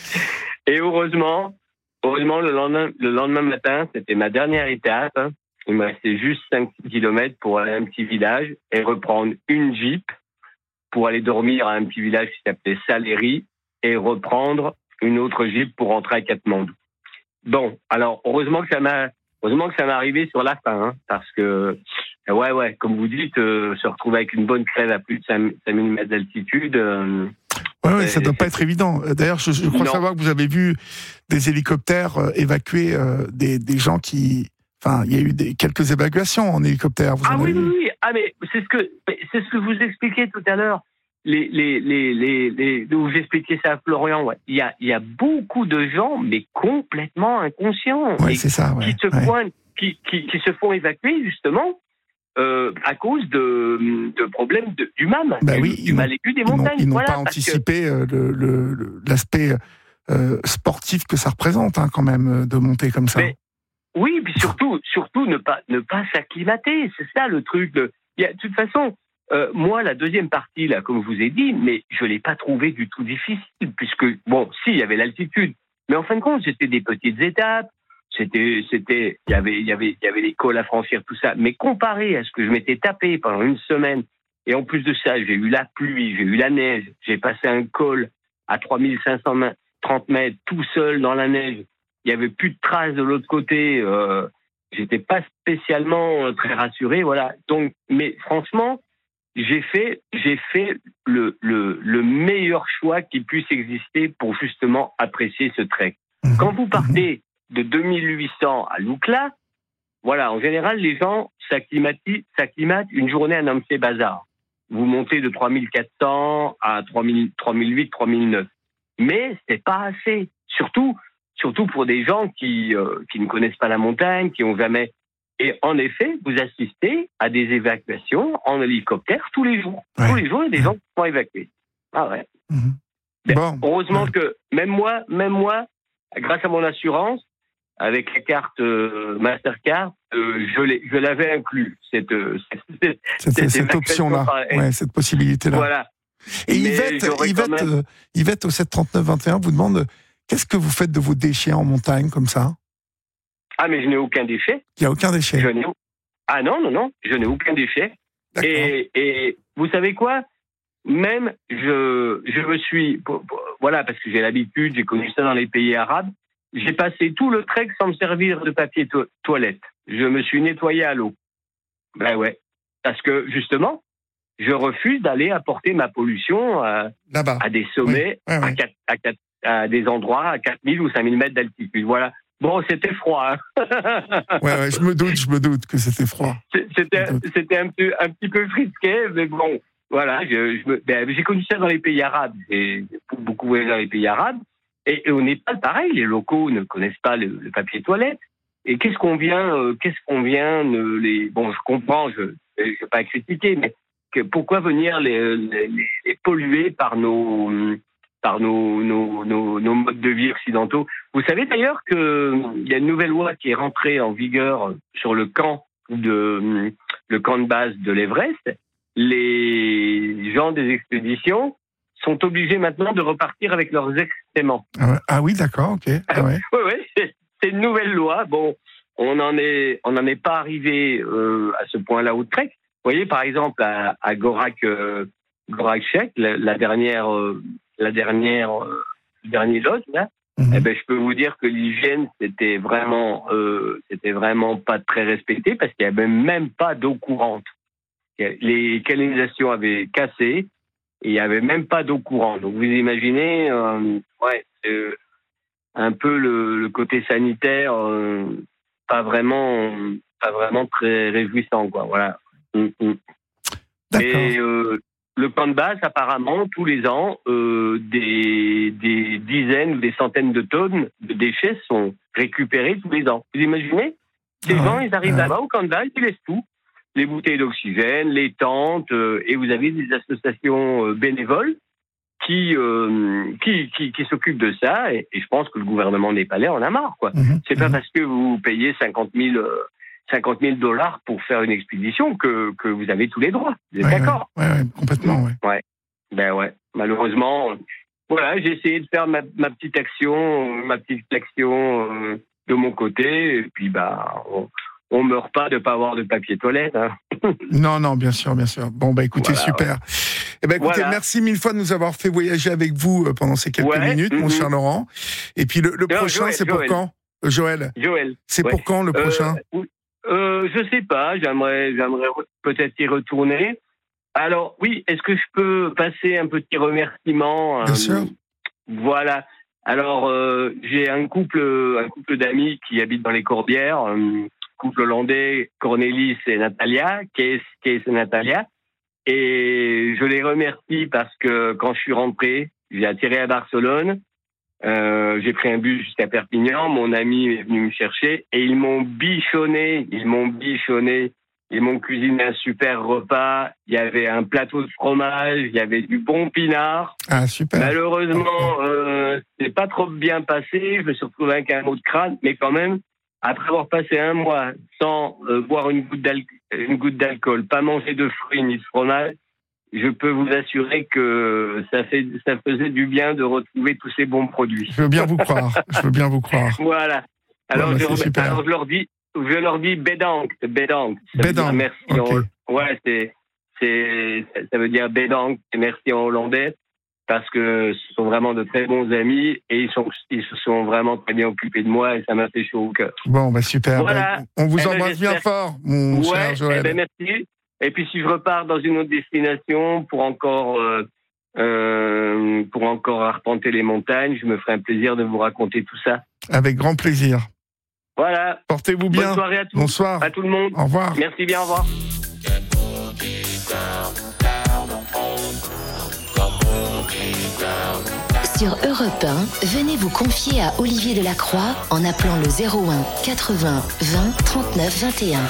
Et heureusement, heureusement le lendemain, le lendemain matin, c'était ma dernière étape. hein. Il me restait juste cinq kilomètres pour aller à un petit village et reprendre une Jeep pour aller dormir à un petit village qui s'appelait Saléry et reprendre une autre Jeep pour rentrer à Katmandou. Bon, alors heureusement que ça m'a, heureusement que ça m'est arrivé sur la fin, hein, parce que ouais, ouais, comme vous dites, euh, se retrouver avec une bonne crève à plus de cinq mille mètres d'altitude. Euh, Ouais, ouais, ça Et- doit pas être évident. D'ailleurs, je, je crois Non. savoir que vous avez vu des hélicoptères euh, évacuer euh, des, des gens qui. Enfin, il y a eu des, quelques évacuations en hélicoptère. Vous Ah en oui, avez oui, vu oui. Ah mais c'est ce que c'est ce que vous expliquiez tout à l'heure. Les les les les, les où j'expliquais ça à Florian. Ouais. Il y a il y a beaucoup de gens mais complètement inconscients Ouais, et c'est ça. Ouais, qui se ouais. pointent, qui, qui qui se font évacuer justement euh, à cause de de problèmes de, du M A M, Bah du, oui, du ils n'ont- mal aigu des Ils n'ont- montagnes. Ils n'ont voilà, pas parce que- anticipé euh, le- le- le- l'aspect euh, sportif que ça représente, hein, quand même, euh, de monter comme ça. Mais- Oui, puis surtout, surtout ne pas ne pas s'acclimater, c'est ça le truc. De, il y a, de toute façon, euh, moi la deuxième partie là, comme je vous ai dit, mais je l'ai pas trouvé du tout difficile puisque bon, si il y avait l'altitude, mais en fin de compte c'était des petites étapes, c'était c'était il y avait il y avait il y avait les cols à franchir tout ça, mais comparé à ce que je m'étais tapé pendant une semaine et en plus de ça j'ai eu la pluie, j'ai eu la neige, j'ai passé un col à trois mille cinq cent trente mètres tout seul dans la neige. Il y avait plus de traces de l'autre côté. Euh, j'étais pas spécialement euh, très rassuré, voilà. Donc, mais franchement, j'ai fait, j'ai fait le, le, le meilleur choix qui puisse exister pour justement apprécier ce trek. Mhm. Quand vous partez de deux mille huit cents à Loukla, voilà, en général, les gens s'acclimatent, s'acclimatent une journée à Namche-Bazar. Vous montez de trois mille quatre cents à trois mille, trois mille huit, trois mille neuf. Mais c'est pas assez. Surtout, surtout pour des gens qui, euh, qui ne connaissent pas la montagne, qui ont jamais. Et en effet, vous assistez à des évacuations en hélicoptère tous les jours. Ouais. Tous les jours, il y a des gens qui sont évacués. Ah ouais. Mhm. Ben, Bon, heureusement ouais. que même moi, même moi, grâce à mon assurance, avec la carte euh, Mastercard, euh, je, l'ai, je l'avais inclus. Cette, euh, cette, cette, cette, cette option-là, ouais, cette possibilité-là. Voilà. Et Mais Yvette, Yvette, même... euh, Yvette au sept trente-neuf vingt et un vous demande qu'est-ce que vous faites de vos déchets en montagne comme ça? Ah, mais je n'ai aucun déchet. Il n'y a aucun déchet. Je n'ai... Ah non, non, non, je n'ai aucun déchet. Et, et vous savez quoi? Même je, je me suis, voilà, parce que j'ai l'habitude, j'ai connu ça dans les pays arabes, j'ai passé tout le trek sans me servir de papier to- toilette. Je me suis nettoyé à l'eau. Ben ouais, parce que justement, je refuse d'aller apporter ma pollution à, Là-bas. à des sommets, oui. Ouais, ouais. À, quatre, à, quatre, à des endroits à quatre mille ou cinq mille mètres d'altitude. Voilà. Bon, c'était froid. Hein. ouais, ouais, je me doute, je me doute que c'était froid. C'était, c'était un, peu, un petit peu frisqué, mais bon, voilà. Je, je me, ben, j'ai connu ça dans les pays arabes. J'ai beaucoup voyagé dans les pays arabes. Et, et au Népal, pareil, les locaux ne connaissent pas le, le papier toilette. Et qu'est-ce qu'on vient, euh, qu'est-ce qu'on vient ne les. Bon, je comprends, je ne vais pas critiquer, mais que, pourquoi venir les, les, les polluer par nos. par nos, nos, nos, nos modes de vie occidentaux. Vous savez d'ailleurs qu'il y a une nouvelle loi qui est rentrée en vigueur sur le camp de, le camp de base de l'Everest. Les gens des expéditions sont obligés maintenant de repartir avec leurs excréments. Ah, ouais. Ah oui, d'accord, ok. Ah ouais. oui, oui, c'est, c'est une nouvelle loi. Bon, on n'en est, on n'en est pas arrivé euh, à ce point-là au trek. Vous voyez, par exemple, à, à Gorak, euh, Gorak Chek, la, la dernière... Euh, la dernière, euh, le dernier lot, là, mmh. eh ben, je peux vous dire que l'hygiène, c'était vraiment, euh, c'était vraiment pas très respecté parce qu'il n'y avait même pas d'eau courante. Les canalisations avaient cassé et il n'y avait même pas d'eau courante. Donc, vous imaginez, euh, ouais, euh, un peu le, le côté sanitaire, euh, pas vraiment, pas vraiment très réjouissant, quoi. Voilà. Mmh, mmh. D'accord. Et, euh, le camp de base, apparemment, tous les ans, euh, des, des dizaines ou des centaines de tonnes de déchets sont récupérés tous les ans. Vous imaginez? Ces ah gens, ouais, ils arrivent ouais. là-bas au camp de base, ils laissent tout. Les bouteilles d'oxygène, les tentes, euh, et vous avez des associations euh, bénévoles qui, euh, qui, qui, qui s'occupent de ça, et, et je pense que le gouvernement népalais en a marre, quoi. Mmh, C'est mmh. pas parce que vous payez cinquante mille dollars pour faire une expédition que, que vous avez tous les droits. Vous êtes ouais, d'accord? ouais, ouais, complètement, ouais. Ouais. Ben ouais. Malheureusement, voilà, j'ai essayé de faire ma, ma petite action, ma petite action euh, de mon côté, et puis bah, on, on meurt pas de pas avoir de papier toilette. Hein. Non, non, bien sûr, bien sûr. Bon, bah écoutez, Voilà, super. ouais. Eh ben, écoutez, Voilà. merci mille fois de nous avoir fait voyager avec vous euh, pendant ces quelques Ouais, minutes, mon mm-hmm. cher Laurent. Et puis le, le Non, prochain, Joël, c'est pour Joël. quand, euh, Joël? Joël. C'est ouais. pour quand le prochain? euh, euh, Je sais pas. J'aimerais, j'aimerais peut-être y retourner. Alors oui, est-ce que je peux passer un petit remerciement? Bien euh, sûr. Voilà. Alors euh, j'ai un couple, un couple d'amis qui habitent dans les Corbières, un couple hollandais, Cornelis et Natalia, Kees, Kees et Natalia. Et je les remercie parce que quand je suis rentré, j'ai atterri à Barcelone. Euh, j'ai pris un bus jusqu'à Perpignan. Mon ami est venu me chercher et ils m'ont bichonné. Ils m'ont bichonné. Ils m'ont cuisiné un super repas. Il y avait un plateau de fromage. Il y avait du bon pinard. Ah, super. Malheureusement, euh, c'est pas trop bien passé. Je me suis retrouvé avec un mot de crâne, mais quand même, après avoir passé un mois sans euh, boire une goutte, d'al- une goutte d'alcool, pas manger de fruits ni de fromage, je peux vous assurer que ça, fait, ça faisait du bien de retrouver tous ces bons produits. Je veux bien vous croire. Je veux bien vous croire. Voilà. Alors, Ouais, bah, je, c'est super. alors je leur dis, je leur dis bedankt, bedankt. Ça veut Bedankt, dire merci. ok. En, ouais, c'est, c'est, ça veut dire bedankt, c'est merci en hollandais, parce que ce sont vraiment de très bons amis et ils, sont, ils se sont vraiment très bien occupés de moi et ça m'a fait chaud au cœur. Bon, bah super. Voilà. Bah, on vous Eh ben, embrasse bien j'espère- fort, mon ouais, cher Joël. eh ben, merci. Et puis si je repars dans une autre destination pour encore, euh, euh, pour encore arpenter les montagnes, je me ferai un plaisir de vous raconter tout ça. Avec grand plaisir. Voilà. Portez-vous Bonne bien. soirée à tous. Bonsoir. À tout le monde. Au revoir. Merci bien. Au revoir. Sur Europe un, venez vous confier à Olivier Delacroix en appelant le zéro un quatre-vingts vingt trente-neuf vingt et un.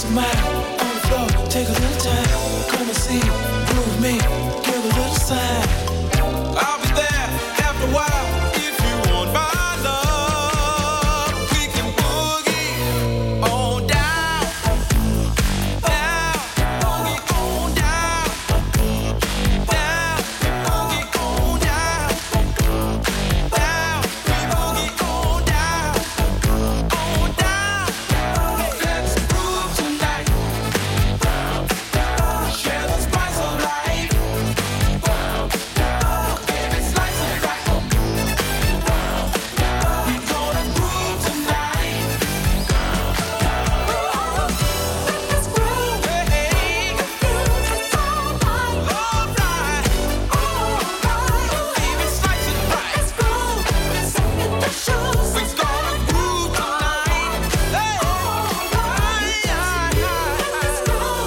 Lose your mind on the floor, take a little time. Come and see, groove me, give a little sign. I'll be there after a while if you want my love. We can boogie on down, down, boogie on down, down, boogie on down, down, we boogie on down, on down. Let's groove tonight. Share the spice of life. Baby, slice it right. We gonna groove tonight. Let's groove. Hey, alright, alright. Baby, slice it right. Let's groove. We gonna groove tonight. Hey, let's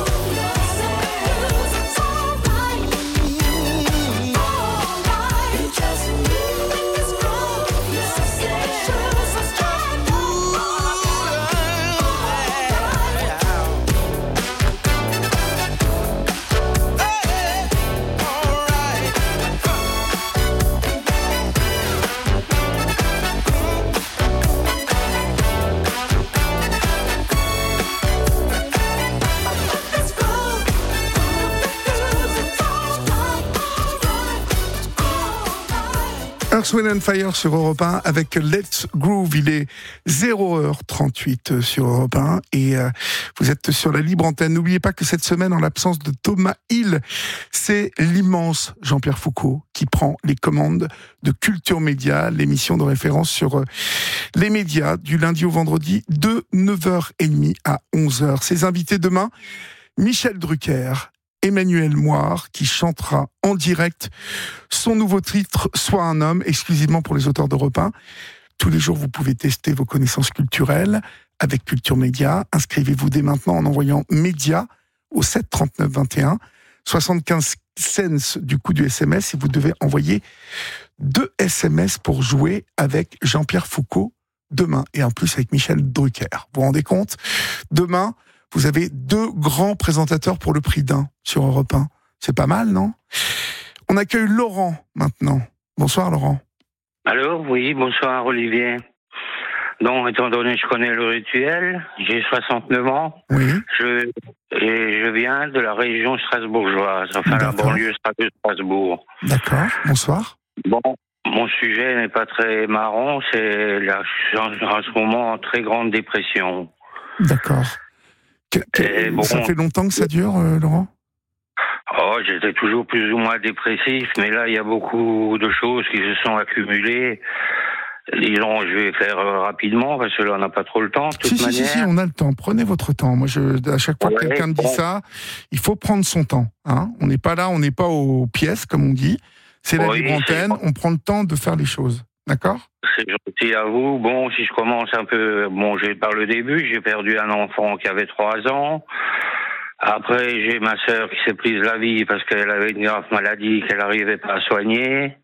Earth, Wind and Fire sur Europe un avec Let's Groove. Il est zéro heure trente-huit sur Europe un et euh, vous êtes sur la libre antenne. N'oubliez pas que cette semaine, en l'absence de Thomas Hill, c'est l'immense Jean-Pierre Foucault qui prend les commandes de Culture Média, l'émission de référence sur euh, les médias du lundi au vendredi de neuf heures trente à onze heures. Ses invités demain, Michel Drucker, Emmanuel Moire, qui chantera en direct son nouveau titre « Sois un homme », exclusivement pour les auteurs d'Europe un. Tous les jours, vous pouvez tester vos connaissances culturelles avec Culture Média. Inscrivez-vous dès maintenant en envoyant « Média » au sept trente-neuf vingt et un, soixante-quinze cents du coût du S M S, et vous devez envoyer deux S M S pour jouer avec Jean-Pierre Foucault demain, et en plus avec Michel Drucker. Vous vous rendez compte ? Demain, vous avez deux grands présentateurs pour le prix d'un sur Europe un. C'est pas mal, non ? On accueille Laurent maintenant. Bonsoir Laurent. Allô, oui, bonsoir Olivier. Donc, étant donné que je connais le rituel, j'ai soixante-neuf ans. Oui. Je, et je viens de la région strasbourgeoise, enfin la D'accord. banlieue de Strasbourg. D'accord, bonsoir. Bon, mon sujet n'est pas très marrant, c'est la, en ce moment en très grande dépression. D'accord. Que- que- Et bon. Ça fait longtemps que ça dure, euh, Laurent ? Oh, j'étais toujours plus ou moins dépressif, mais là, il y a beaucoup de choses qui se sont accumulées. Disons, je vais faire euh, rapidement, parce que là, on n'a pas trop le temps, de toute Si, si, manière. si, si, on a le temps. Prenez votre temps. Moi, je, à chaque fois que Ouais, quelqu'un me dit bon. ça, il faut prendre son temps. Hein. On n'est pas là, on n'est pas aux pièces, comme on dit. C'est la Oui, libre c'est- antenne, on prend le temps de faire les choses. D'accord ? C'est gentil à vous. Bon, si je commence un peu, bon, j'ai par le début, j'ai perdu un enfant qui avait trois ans. Après, j'ai ma sœur qui s'est prise la vie parce qu'elle avait une grave maladie qu'elle n'arrivait pas à soigner.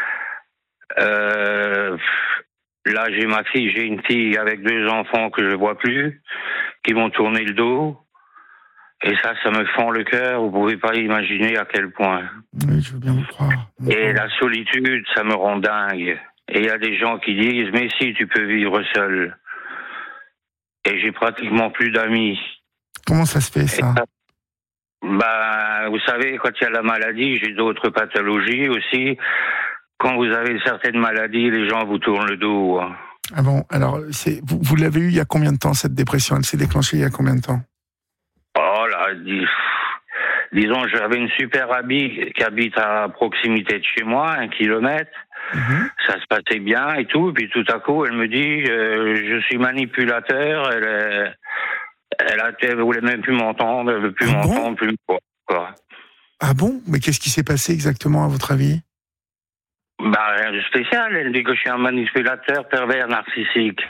Euh, là, j'ai ma fille, j'ai une fille avec deux enfants que je vois plus, qui m'ont tourné le dos. Et ça, ça me fend le cœur. Vous pouvez pas imaginer à quel point. Oui, je veux bien vous croire. Et la solitude, ça me rend dingue. Et il y a des gens qui disent, mais si, tu peux vivre seul. Et j'ai pratiquement plus d'amis. Comment ça se fait, Et ça ? ça- Bah, vous savez, quand il y a la maladie, j'ai d'autres pathologies aussi. Quand vous avez certaines maladies, les gens vous tournent le dos. hein. Ah bon, alors, c'est, vous, vous l'avez eu il y a combien de temps, cette dépression ? Elle s'est déclenchée il y a combien de temps ? Oh là, dis- disons, j'avais une super amie qui habite à proximité de chez moi, un kilomètre. Mhm. Ça se passait bien et tout, puis tout à coup, elle me dit, euh, je suis manipulateur. Elle, est- elle, a, elle voulait même plus m'entendre, elle veut plus Ah bon m'entendre, plus me voir, quoi. Ah bon ? Mais qu'est-ce qui s'est passé exactement, à votre avis ? Bah, rien de spécial. Elle dit que je suis un manipulateur pervers narcissique.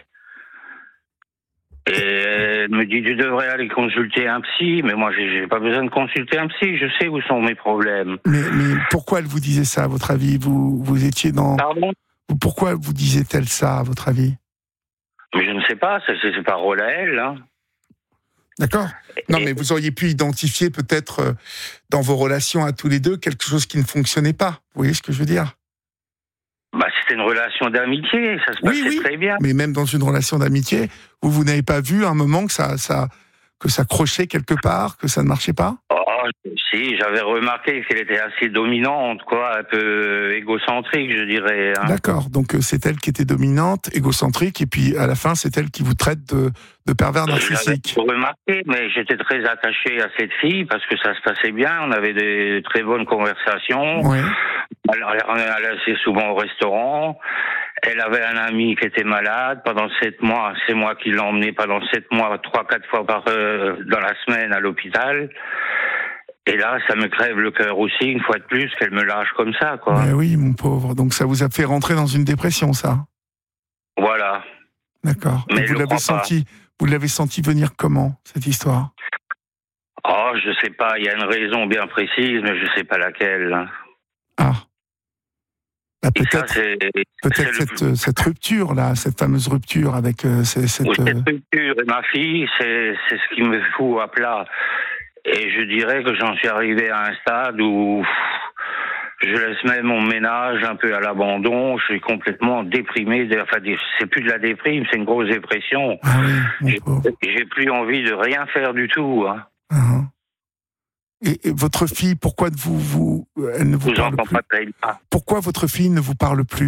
Et elle me dit, tu devrais aller consulter un psy. Mais moi, j'ai j'ai pas besoin de consulter un psy. Je sais où sont mes problèmes. mais, mais pourquoi elle vous disait ça, à votre avis ? Vous, vous étiez dans... Pardon? Pourquoi vous disait-elle ça, à votre avis ? Mais je ne sais pas. C'est c'est ses paroles à elle, hein. D'accord. Non, Et- mais vous auriez pu identifier peut-être euh, dans vos relations à tous les deux quelque chose qui ne fonctionnait pas. Vous voyez ce que je veux dire ? Bah, c'était une relation d'amitié, ça se Oui, passait oui. très bien. Mais même dans une relation d'amitié, vous, vous n'avez pas vu un moment que ça, ça, que ça crochait quelque part, que ça ne marchait pas ? Oh, si, j'avais remarqué qu'elle était assez dominante, quoi, un peu égocentrique, je dirais. Hein. D'accord. Donc euh, c'est elle qui était dominante, égocentrique, et puis à la fin, c'est elle qui vous traite de, de pervers narcissique. J'avais remarqué, mais j'étais très attaché à cette fille parce que ça se passait bien, on avait des très bonnes conversations. Oui. Alors, elle allait assez souvent au restaurant. Elle avait un ami qui était malade pendant sept mois. C'est moi qui l'ai emmené pendant sept mois, trois, quatre fois par euh, dans la semaine à l'hôpital. Et là, ça me crève le cœur aussi, une fois de plus, qu'elle me lâche comme ça, quoi. Ben oui, mon pauvre. Donc ça vous a fait rentrer dans une dépression, ça ? Voilà. D'accord. Mais Et je vous l'avez crois senti, vous l'avez senti venir comment, cette histoire ? Oh, je sais pas, il y a une raison bien précise, mais je sais pas laquelle. Ah. Bah, Et ça, peut-être c'est, peut-être c'est le cette, plus- cette rupture, là, cette fameuse rupture avec euh, ces- cette... Oui, cette euh, rupture et ma fille, c'est, c'est ce qui me fout à plat. Et je dirais que j'en suis arrivé à un stade où je laisse même mon ménage un peu à l'abandon. Je suis complètement déprimé. Enfin, c'est plus de la déprime, c'est une grosse dépression. Ah oui, mon J'ai, pauvre. j'ai plus envie de rien faire du tout. Hein. Ah, ah. Et, et votre fille, pourquoi ne vous, vous, elle ne Je vous vous parle entends plus ? pas très bien. Pourquoi votre fille ne vous parle plus ?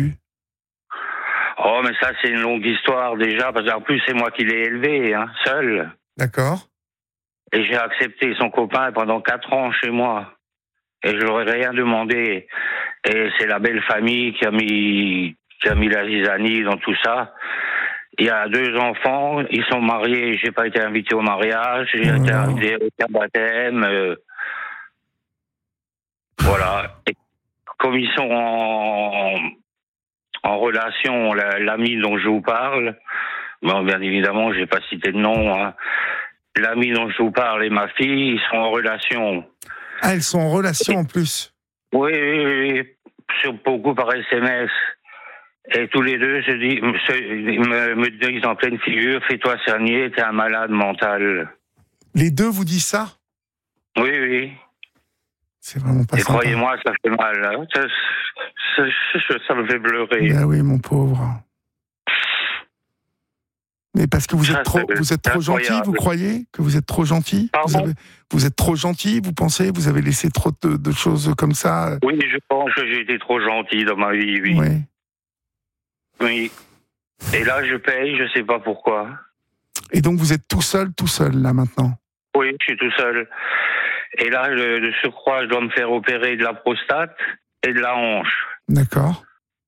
Oh, mais ça, c'est une longue histoire déjà, parce qu'en plus, c'est moi qui l'ai élevée, hein, seule. D'accord. Et j'ai accepté son copain pendant quatre ans chez moi. Et je leur ai rien demandé. Et c'est la belle famille qui a mis, qui a mis la zizanie dans tout ça. Il y a deux enfants, ils sont mariés, j'ai pas été invité au mariage, j'ai Oh. été invité au baptême. Euh, voilà. Et comme ils sont en, en relation, la- l'ami dont je vous parle, bon, bien évidemment, j'ai pas cité de nom, hein. L'ami dont je vous parle et ma fille, ils sont en relation. Ah, elles sont en relation en plus. Oui, oui, oui, sur beaucoup par S M S. Et tous les deux se disent, se, ils me, me disent en pleine figure, fais-toi cerner, t'es un malade mental. Les deux vous disent ça ? Oui, oui. C'est vraiment pas Et sympa. croyez-moi, ça fait mal. Hein. Ça, ça, ça, ça me fait pleurer. Ben oui, mon pauvre. Mais parce que vous Ça, êtes trop, c'est- vous êtes c'est trop gentil, incroyable. vous croyez que vous êtes trop gentil ? Pardon vous, avez- vous êtes trop gentil, vous pensez ? Vous avez laissé trop de, de choses comme ça ? Oui, je pense que j'ai été trop gentil dans ma vie, oui. Ouais. Oui. Et là, je paye, je sais pas pourquoi. Et donc vous êtes tout seul, tout seul là maintenant. Oui, je suis tout seul. Et là, le- de surcroît, je dois me faire opérer de la prostate et de la hanche. D'accord.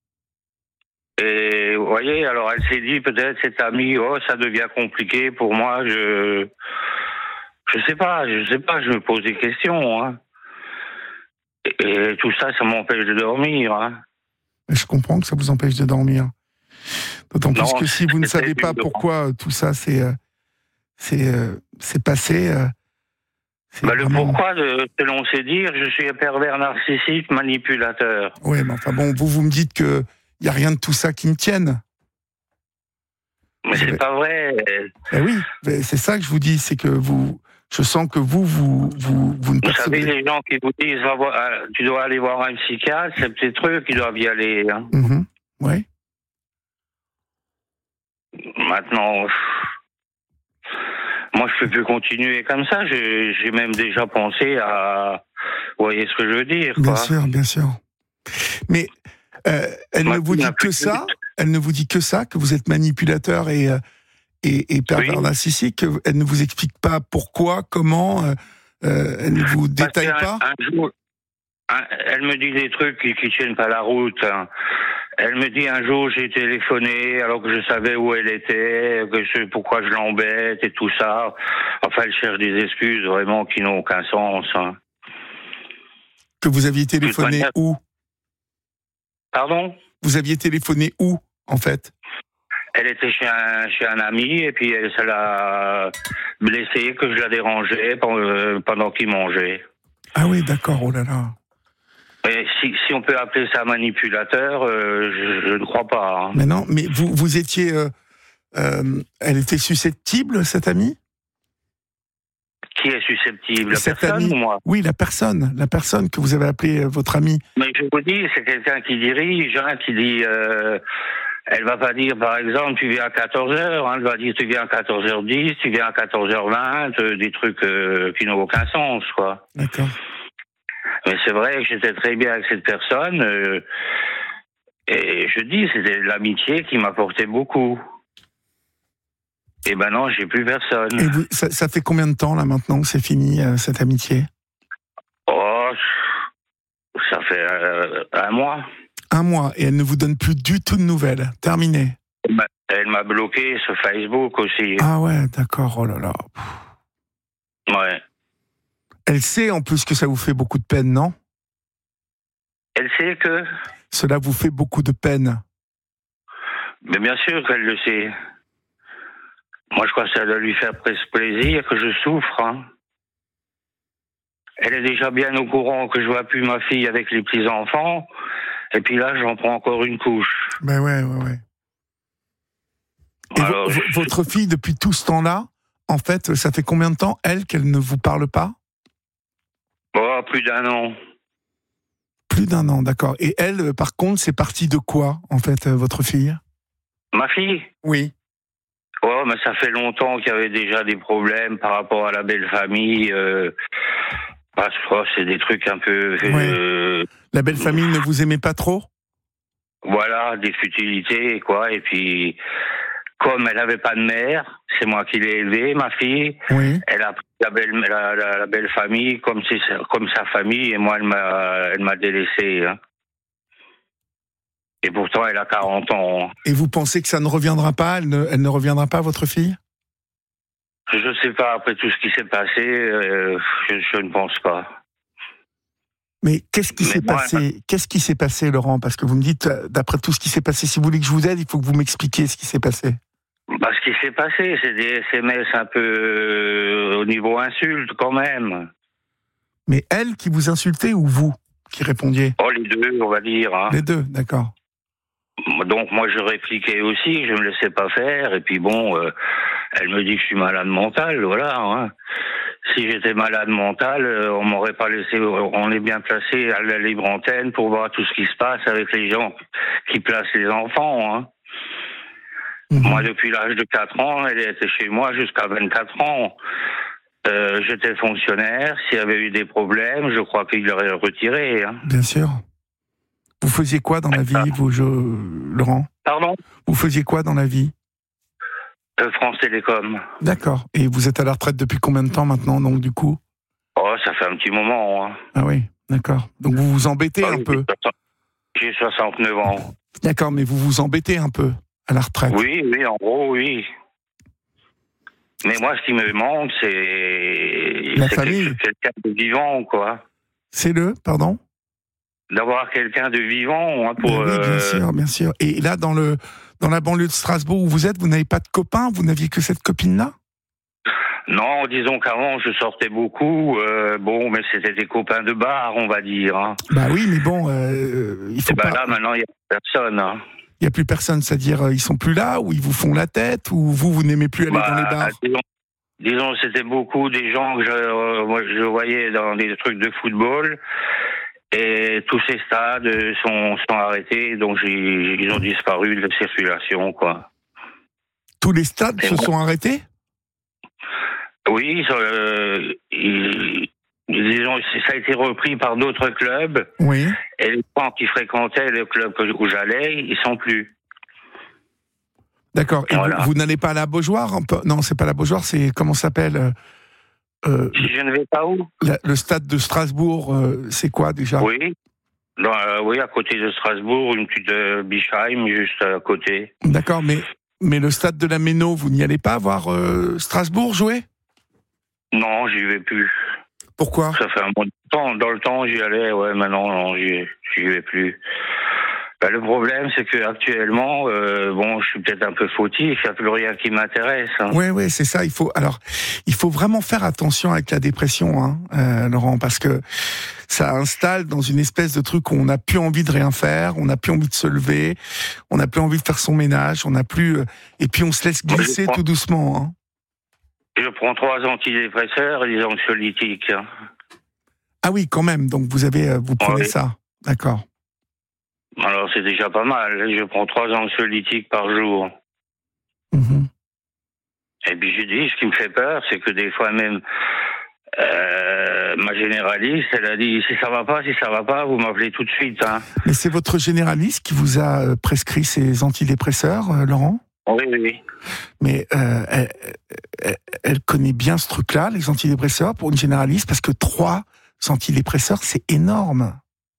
Et vous voyez, alors elle s'est dit peut-être cette amie, oh, ça devient compliqué pour moi. Je, je sais pas, je sais pas, je me pose des questions. Hein. Et, et tout ça, ça m'empêche de dormir. Hein. Mais je comprends que ça vous empêche de dormir. D'autant plus Non, que si vous ne c'est savez pas dur. pourquoi pourquoi tout ça c'est euh, c'est euh, c'est passé. euh, c'est Bah, le vraiment- pourquoi, de, selon ses dires, je suis un pervers narcissique, manipulateur. Ouais, mais enfin bon, vous vous me dites que il y a rien de tout ça qui me tienne. Mais c'est Ouais. pas vrai. Eh oui, mais c'est ça que je vous dis, c'est que vous, je sens que vous vous vous vous ne Vous savez, percevez. les gens qui vous disent, va voir, euh, tu dois aller voir un psychiatre, c'est peut-être eux qui doivent y aller. Hein. Mhm. Ouais. Maintenant, pff, moi, je peux plus continuer comme ça. J'ai j'ai même déjà pensé à... Vous voyez ce que je veux dire, Bien quoi. sûr, bien sûr. Mais euh, elle Moi, ne vous il y dit a que plus ça. de- Elle ne vous dit que ça, que vous êtes manipulateur et euh, et, et pervers Oui. narcissique. que- Elle ne vous explique pas pourquoi, comment. euh, euh, elle ne vous Parce détaille qu'un- pas. un jour, un- elle me dit des trucs qui, qui tiennent pas la route. Hein. Elle me dit un jour j'ai téléphoné alors que je savais où elle était, que je, pourquoi je l'embête et tout ça. Enfin, elle cherche des excuses vraiment qui n'ont aucun sens. Hein. Que vous aviez téléphoné manière- où? Pardon? Vous aviez téléphoné où, en fait? Elle était chez un, chez un ami et puis elle, ça l'a blessé, que je la dérangeais pendant, pendant qu'il mangeait. Ah oui, d'accord, oh là là. Et si, si on peut appeler ça manipulateur, euh, je, je ne crois pas. Hein. Mais non, mais vous, vous étiez... euh, euh, elle était susceptible, cette amie? qui est susceptible, la Cette personne amie- ou moi? Oui, la personne, la personne que vous avez appelée euh, votre amie. Mais je vous dis, c'est quelqu'un qui dirige, hein, qui dit... Euh, elle va pas dire, par exemple, tu viens à quatorze heures, hein, elle va dire, tu viens à quatorze heures dix, tu viens à quatorze heures vingt, euh, des trucs euh, qui n'ont aucun sens, quoi. D'accord. Mais c'est vrai que j'étais très bien avec cette personne, euh, et je dis, c'était l'amitié qui m'apportait beaucoup. Et maintenant, j'ai plus personne. Et vous, ça, ça fait combien de temps là maintenant que c'est fini euh, cette amitié? Oh, ça fait euh, un mois. Un mois et elle ne vous donne plus du tout de nouvelles. Terminé. Elle m'a bloqué sur Facebook aussi. Ah ouais, d'accord. Oh là là. Ouais. Elle sait en plus que ça vous fait beaucoup de peine, non? Elle sait que... Cela vous fait beaucoup de peine. Mais bien sûr qu'elle le sait. Moi, je crois que ça doit lui faire presque plaisir que je souffre. Hein. Elle est déjà bien au courant que je vois plus ma fille avec les petits-enfants. Et puis là, j'en prends encore une couche. Ben ouais, ouais, ouais. Et vo- Alors, vo- je- votre fille, depuis tout ce temps-là, en fait, ça fait combien de temps, elle, qu'elle ne vous parle pas? Oh, plus d'un an. Plus d'un an, d'accord. Et elle, euh, par contre, c'est parti de quoi, en fait, euh, votre fille? Ma fille? Oui. Oh, mais ça fait longtemps qu'il y avait déjà des problèmes par rapport à la belle famille. Euh, parce que oh, c'est des trucs un peu... euh, La belle famille ne vous aimait pas trop? Voilà, des futilités, quoi. Et puis, comme elle n'avait pas de mère, c'est moi qui l'ai élevée, ma fille. Oui. Elle a pris la belle, la, la, la belle famille comme, c'est, comme sa famille, et moi, elle m'a, elle m'a délaissé. Hein. Et pourtant, elle a quarante ans. Et vous pensez que ça ne reviendra pas? Elle ne, elle ne reviendra pas, votre fille? Je sais pas, après tout ce qui s'est passé, euh, je, je ne pense pas. Mais qu'est-ce qui Mais s'est moi, passé? Qu'est-ce qui s'est passé, Laurent? Parce que vous me dites, euh, d'après tout ce qui s'est passé, si vous voulez que je vous aide, il faut que vous m'expliquiez ce qui s'est passé. Bah, ce qui s'est passé, c'est des S M S un peu euh, au niveau insulte, quand même. Mais elle qui vous insultait ou vous qui répondiez? Oh, les deux, on va dire. Hein. Les deux, d'accord. Donc moi je répliquais aussi, je me laissais pas faire, et puis bon, euh, elle me dit que je suis malade mental, voilà. Hein. Si j'étais malade mental, euh, on m'aurait pas laissé, on est bien placé à la libre antenne pour voir tout ce qui se passe avec les gens qui placent les enfants. Hein. Mhm. Moi depuis l'âge de quatre ans, elle était chez moi jusqu'à vingt-quatre ans. Euh, j'étais fonctionnaire, s'il y avait eu des problèmes, je crois qu'il l'aurait retiré. Hein. Bien sûr. Vous faisiez quoi dans la vie, vous, je... Laurent? Pardon? Vous faisiez quoi dans la vie? Euh, France Télécom. D'accord. Et vous êtes à la retraite depuis combien de temps maintenant, donc, du coup? Oh, ça fait un petit moment. Hein. Ah oui, d'accord. Donc vous vous embêtez Ah un oui, peu? J'ai soixante-neuf ans. D'accord, mais vous vous embêtez un peu à la retraite? Oui, oui, en gros, oui. Mais moi, ce qui me manque, c'est... La c'est famille. quelque- quelqu'un de vivant, quoi. C'est le, pardon? D'avoir quelqu'un de vivant, hein, pour... Ben oui, bien euh, sûr, bien sûr. Et là, dans, le, dans la banlieue de Strasbourg où vous êtes, vous n'avez pas de copain? Vous n'aviez que cette copine-là? Non, disons qu'avant, je sortais beaucoup. euh, bon, mais c'était des copains de bar, on va dire. Hein. Bah oui, mais bon, euh, il faut Et ben pas... là, maintenant, il n'y a personne. Hein. Il n'y a plus personne, c'est-à-dire euh, ils sont plus là, ou ils vous font la tête, ou vous, vous n'aimez plus aller Bah, dans les bars? disons, disons, c'était beaucoup des gens que je, euh, moi, je voyais dans des trucs de football. Et tous ces stades sont, sont arrêtés, donc j'ai, ils ont disparu de la circulation, quoi. Tous les stades C'est se vrai. sont arrêtés? Oui, euh, ils, disons, ça a été repris par d'autres clubs, Oui. et les gens qui fréquentaient le club où j'allais, ils sont plus. D'accord. Et Voilà. vous, vous n'allez pas à la Beaujoire? un peu Non, c'est pas la Beaujoire, c'est comment ça s'appelle euh, euh, Je ne vais pas où? la- le stade de Strasbourg, euh, c'est quoi déjà? Oui. Dans, euh, oui, à côté de Strasbourg, une petite euh, Bischheim, juste à côté. D'accord, mais, mais le stade de la Méno, vous n'y allez pas voir euh, Strasbourg jouer? Non, j'y vais plus. Pourquoi? Ça fait un bon temps. Dans le temps, j'y allais, ouais, maintenant, non, j'y, j'y vais plus. Ben, le problème, c'est que actuellement, euh, bon, je suis peut-être un peu fautif, il n'y a plus rien qui m'intéresse. Hein. Ouais, ouais, c'est ça. Il faut alors, il faut vraiment faire attention avec la dépression, hein, euh, Laurent, parce que ça installe dans une espèce de truc où on n'a plus envie de rien faire, on n'a plus envie de se lever, on n'a plus envie de faire son ménage, on n'a plus, euh, et puis on se laisse glisser crois. tout doucement. Hein. Je prends trois antidépresseurs et des anxiolytiques. hein. Ah oui, quand même. Donc vous avez, euh, vous prenez Oui. ça. D'accord. Alors c'est déjà pas mal. Je prends trois anxiolytiques par jour. Mhm. Et puis j'ai dit, ce qui me fait peur, c'est que des fois même, euh, ma généraliste, elle a dit, si ça va pas, si ça va pas, vous m'appelez tout de suite. Hein. Mais c'est votre généraliste qui vous a euh, prescrit ces antidépresseurs, euh, Laurent ? Oui, oui, oui. Mais euh, elle, elle- elle connaît bien ce truc-là, les antidépresseurs, pour une généraliste, parce que trois antidépresseurs, c'est énorme.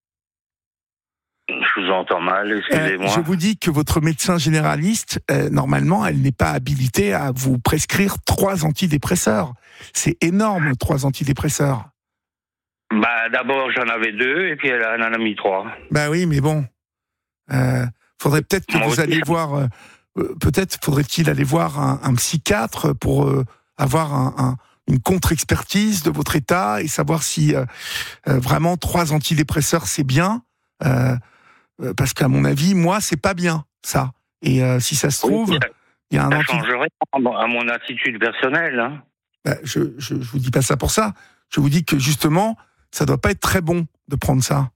Je vous entends mal, Euh, excusez-moi. je vous dis que votre médecin généraliste, euh, normalement, elle n'est pas habilitée à vous prescrire trois antidépresseurs. C'est énorme, trois antidépresseurs. Bah, d'abord, j'en avais deux, et puis elle en a mis trois. Ben oui, mais bon, euh, faudrait peut-être que Moi vous aussi. alliez voir, euh, euh, peut-être faudrait-il aller voir un, un psychiatre pour euh, avoir un, un- une contre-expertise de votre état et savoir si euh, euh, vraiment trois antidépresseurs c'est bien, euh, euh, parce qu'à mon avis, moi c'est pas bien ça. Et euh, si ça se trouve, Oui, il y a un ça anti. changerait à mon- à mon attitude personnelle. Hein. Ben, je, je je vous dis pas ça pour ça. Je vous dis que justement, ça doit pas être très bon de prendre ça.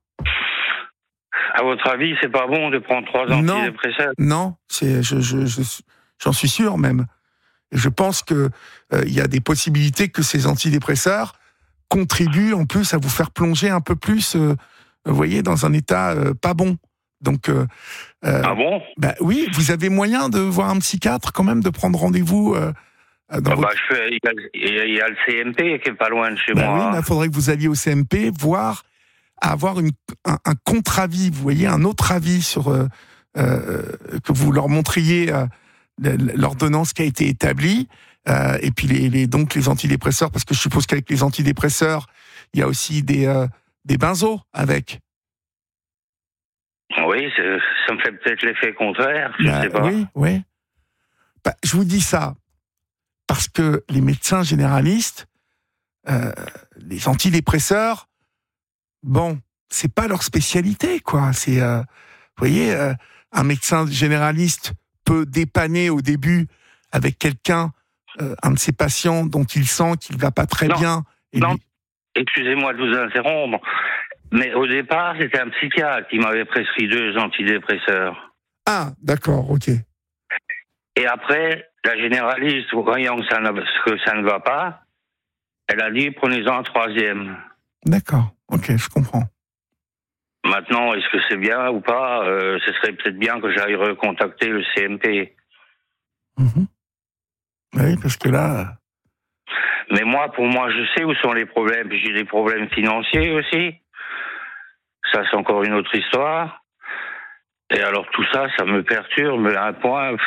À votre avis, c'est pas bon de prendre trois Non. antidépresseurs? Non, c'est, je, je, je- j'en suis sûr même. Et je pense que euh, il y a des possibilités que ces antidépresseurs contribuent en plus à vous faire plonger un peu plus, euh, vous voyez, dans un état euh, pas bon. Donc, euh, euh, Ah bon? bah oui, vous avez moyen de voir un psychiatre quand même, de prendre rendez-vous euh, dans Ah votre... bah, je fais, il, y a, il y a- il y a le C M P qui est pas loin de chez Bah moi. oui, il faudrait que vous alliez au C M P voir, avoir une, un, un contre-avis, vous voyez, un autre avis sur euh, euh, que vous leur montriez euh, l'ordonnance qui a été établie, euh, et puis les, les donc les antidépresseurs, parce que je suppose qu'avec les antidépresseurs, il y a aussi des euh, des benzos avec. Oui, c'est- ça me fait peut-être l'effet contraire, je Bah, sais pas. oui, oui. Bah, je vous dis ça parce que les médecins généralistes, euh, les antidépresseurs, bon, c'est pas leur spécialité, quoi. C'est, euh, vous voyez, euh, un médecin généraliste peut dépanner au début avec quelqu'un, euh, un de ses patients dont il sent qu'il va pas très Non. bien. Et Non. lui- Excusez-moi de vous interrompre, mais au départ, c'était un psychiatre qui m'avait prescrit deux antidépresseurs. Ah, d'accord, ok. Et après, la généraliste, voyant que ça, ne, que ça ne va pas, elle a dit prenez-en un troisième. D'accord, ok, je comprends. Maintenant, est-ce que c'est bien ou pas? euh, Ce serait peut-être bien que j'aille recontacter le C M P. Mhm. Oui, parce que là, Mais moi, pour moi, je sais où sont les problèmes. Puis j'ai des problèmes financiers aussi. Ça, c'est encore une autre histoire. Et alors tout ça, ça me perturbe à un point. pff,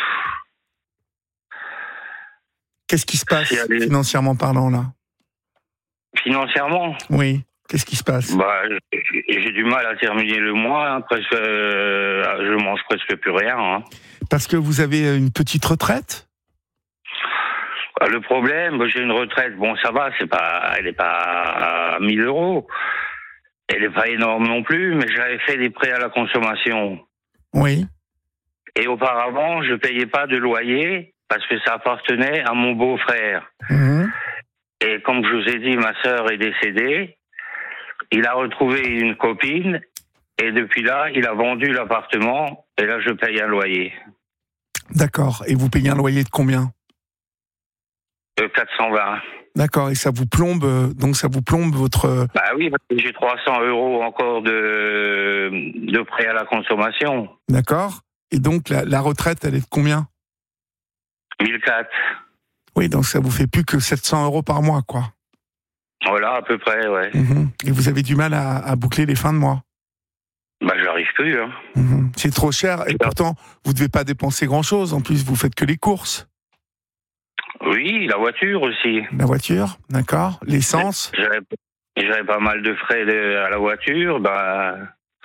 qu'est-ce qui se passe Si elle est- financièrement parlant là? Financièrement, Oui, qu'est-ce qui se passe? bah, j'ai j'ai du mal à terminer le mois. hein, presque, euh, je mange presque plus rien. hein. Parce que vous avez une petite retraite? Bah, Le problème, bah, j'ai une retraite. Bon, ça va, c'est pas, elle est pas à mille euros. Elle est pas énorme non plus, mais j'avais fait des prêts à la consommation. Oui. Et auparavant, je payais pas de loyer parce que ça appartenait à mon beau-frère. Mhm. Et comme je vous ai dit, ma sœur est décédée. Il a retrouvé une copine et depuis là, il a vendu l'appartement et là, je paye un loyer D'accord. Et vous payez un loyer de combien? de quatre cent vingt. D'accord. Et ça vous plombe, euh, donc ça vous plombe votre. Bah oui, parce que j'ai trois cents euros encore de, de prêt à la consommation. D'accord. Et donc la, la retraite, elle est de combien? mille quatre. Oui, donc ça vous fait plus que sept cents euros par mois, quoi. Voilà, à peu près, ouais. Mhm. Et vous avez du mal à, à boucler les fins de mois. Bah, j'arrive plus, hein. Mhm. C'est trop cher. Et pourtant, vous devez pas dépenser grand-chose. En plus, vous faites que les courses. Oui, la voiture aussi. La voiture, d'accord. L'essence. J'avais, j'avais pas mal de frais de- à la voiture, bah,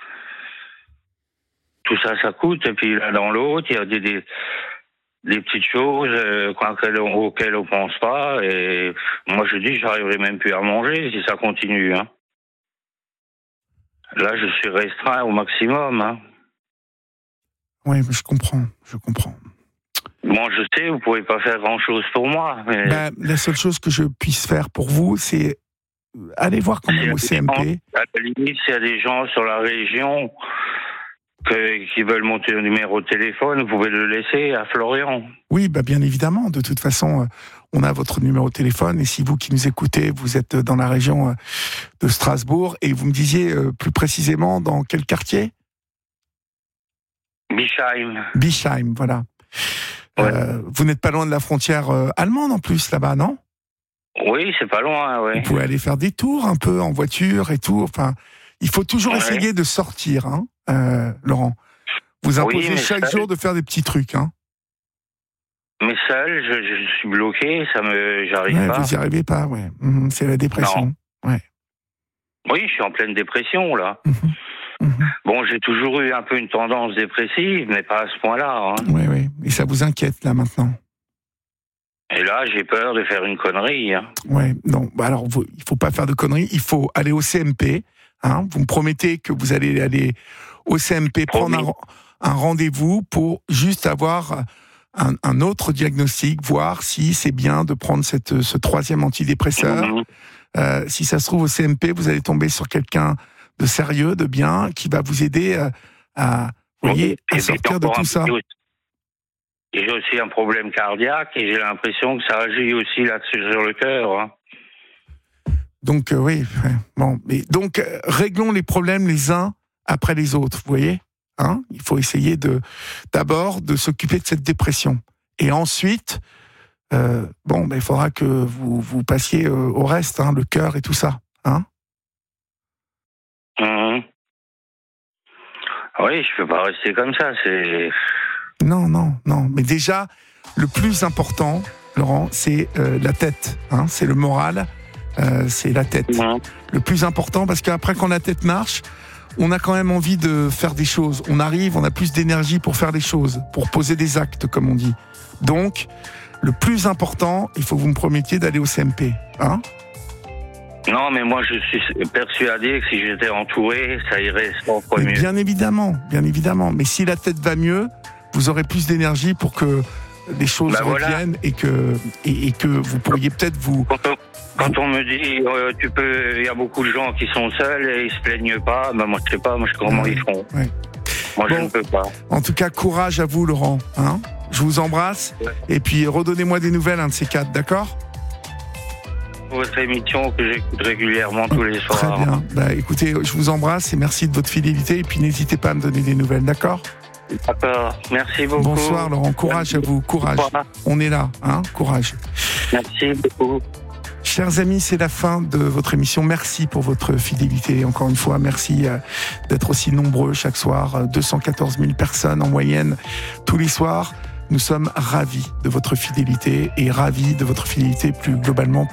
tout ça, ça coûte. Et puis là, dans l'autre, il y a des, des, des petites choses euh, auxquelles, on, auxquelles on pense pas. Et moi, je dis, j'arriverai même plus à manger si ça continue. Hein. Là, je suis restreint au maximum. Hein. Oui, je comprends. Je comprends. Moi, je sais, vous pouvez pas faire grand-chose pour moi. Mais... Ben, la seule chose que je puisse faire pour vous, c'est aller voir quand même au C M P. À la limite, s'il y a des gens sur la région que, qui veulent monter le numéro de téléphone, vous pouvez le laisser à Florian. Oui, bah bien évidemment. De toute façon, on a votre numéro de téléphone. Et si vous qui nous écoutez, vous êtes dans la région de Strasbourg, et vous me disiez plus précisément dans quel quartier ? Bischheim. Bischheim, voilà. Ouais. Euh, vous n'êtes pas loin de la frontière euh, allemande en plus, là-bas, non ? Oui, c'est pas loin, oui. Vous pouvez aller faire des tours un peu en voiture et tout. Enfin, il faut toujours ouais. essayer de sortir, hein, euh, Laurent. Vous imposez oui, chaque seul... jour de faire des petits trucs, hein. Mais seul, je, je suis bloqué, ça me, j'arrive ouais, pas. Vous n'y arrivez pas, ouais. Mmh, c'est la dépression. Ouais. Oui, je suis en pleine dépression là. Mmh. Mmh. Bon, j'ai toujours eu un peu une tendance dépressive, mais pas à ce point-là. Hein. Oui, oui. Et ça vous inquiète là maintenant ? Et là, j'ai peur de faire une connerie. Hein. Ouais, non. Bah alors, vous, il faut pas faire de conneries. Il faut aller au C M P. Hein. Vous me promettez que vous allez aller au C M P Promis. prendre un, un rendez-vous pour juste avoir un, un autre diagnostic, voir si c'est bien de prendre cette, ce troisième antidépresseur. Mmh. Euh, si ça se trouve au C M P, vous allez tomber sur quelqu'un de sérieux, de bien, qui va vous aider à, à, vous voyez, à sortir de tout ça. J'ai aussi un problème cardiaque et j'ai l'impression que ça agit aussi là-dessus sur le cœur. Hein. Donc euh, oui, bon, mais donc euh, réglons les problèmes les uns après les autres. Vous voyez, hein, il faut essayer de d'abord de s'occuper de cette dépression et ensuite, euh, bon, ben il faudra que vous vous passiez euh, au reste, hein, le cœur et tout ça, hein. Mmh. Oui, je peux pas rester comme ça. C'est Non, non, non. Mais déjà, le plus important, Laurent, c'est euh, la tête. Hein, c'est le moral, euh, c'est la tête. Mmh. Le plus important, parce qu'après, quand la tête marche, on a quand même envie de faire des choses. On arrive, on a plus d'énergie pour faire des choses, pour poser des actes, comme on dit. Donc, le plus important, il faut que vous me promettiez d'aller au C M P. Hein ? Non, mais moi, je suis persuadé que si j'étais entouré, ça irait cent fois mieux. Bien évidemment, bien évidemment. Mais si la tête va mieux, vous aurez plus d'énergie pour que les choses bah reviennent voilà. et que et, et que vous pourriez peut-être vous. Quand on, quand on me dit, euh, tu peux, il y a beaucoup de gens qui sont seuls et ils se plaignent pas. Ben moi, je sais pas, moi, je sais comment ouais, ils font. Ouais. Moi, bon, je ne peux pas. En tout cas, courage à vous, Laurent. Hein, je vous embrasse ouais. et puis redonnez-moi des nouvelles, un de ces quatre, d'accord ? Votre émission que j'écoute régulièrement tous les soirs. Très bien. Bah, écoutez, je vous embrasse et merci de votre fidélité. Et puis n'hésitez pas à me donner des nouvelles, d'accord ? D'accord. Merci beaucoup. Bonsoir Laurent. Courage merci. à vous. Courage. Bonsoir. On est là, hein ? Courage. Merci beaucoup. Chers amis, c'est la fin de votre émission. Merci pour votre fidélité. Encore une fois, merci d'être aussi nombreux chaque soir. deux cent quatorze mille personnes en moyenne tous les soirs. Nous sommes ravis de votre fidélité et ravis de votre fidélité plus globalement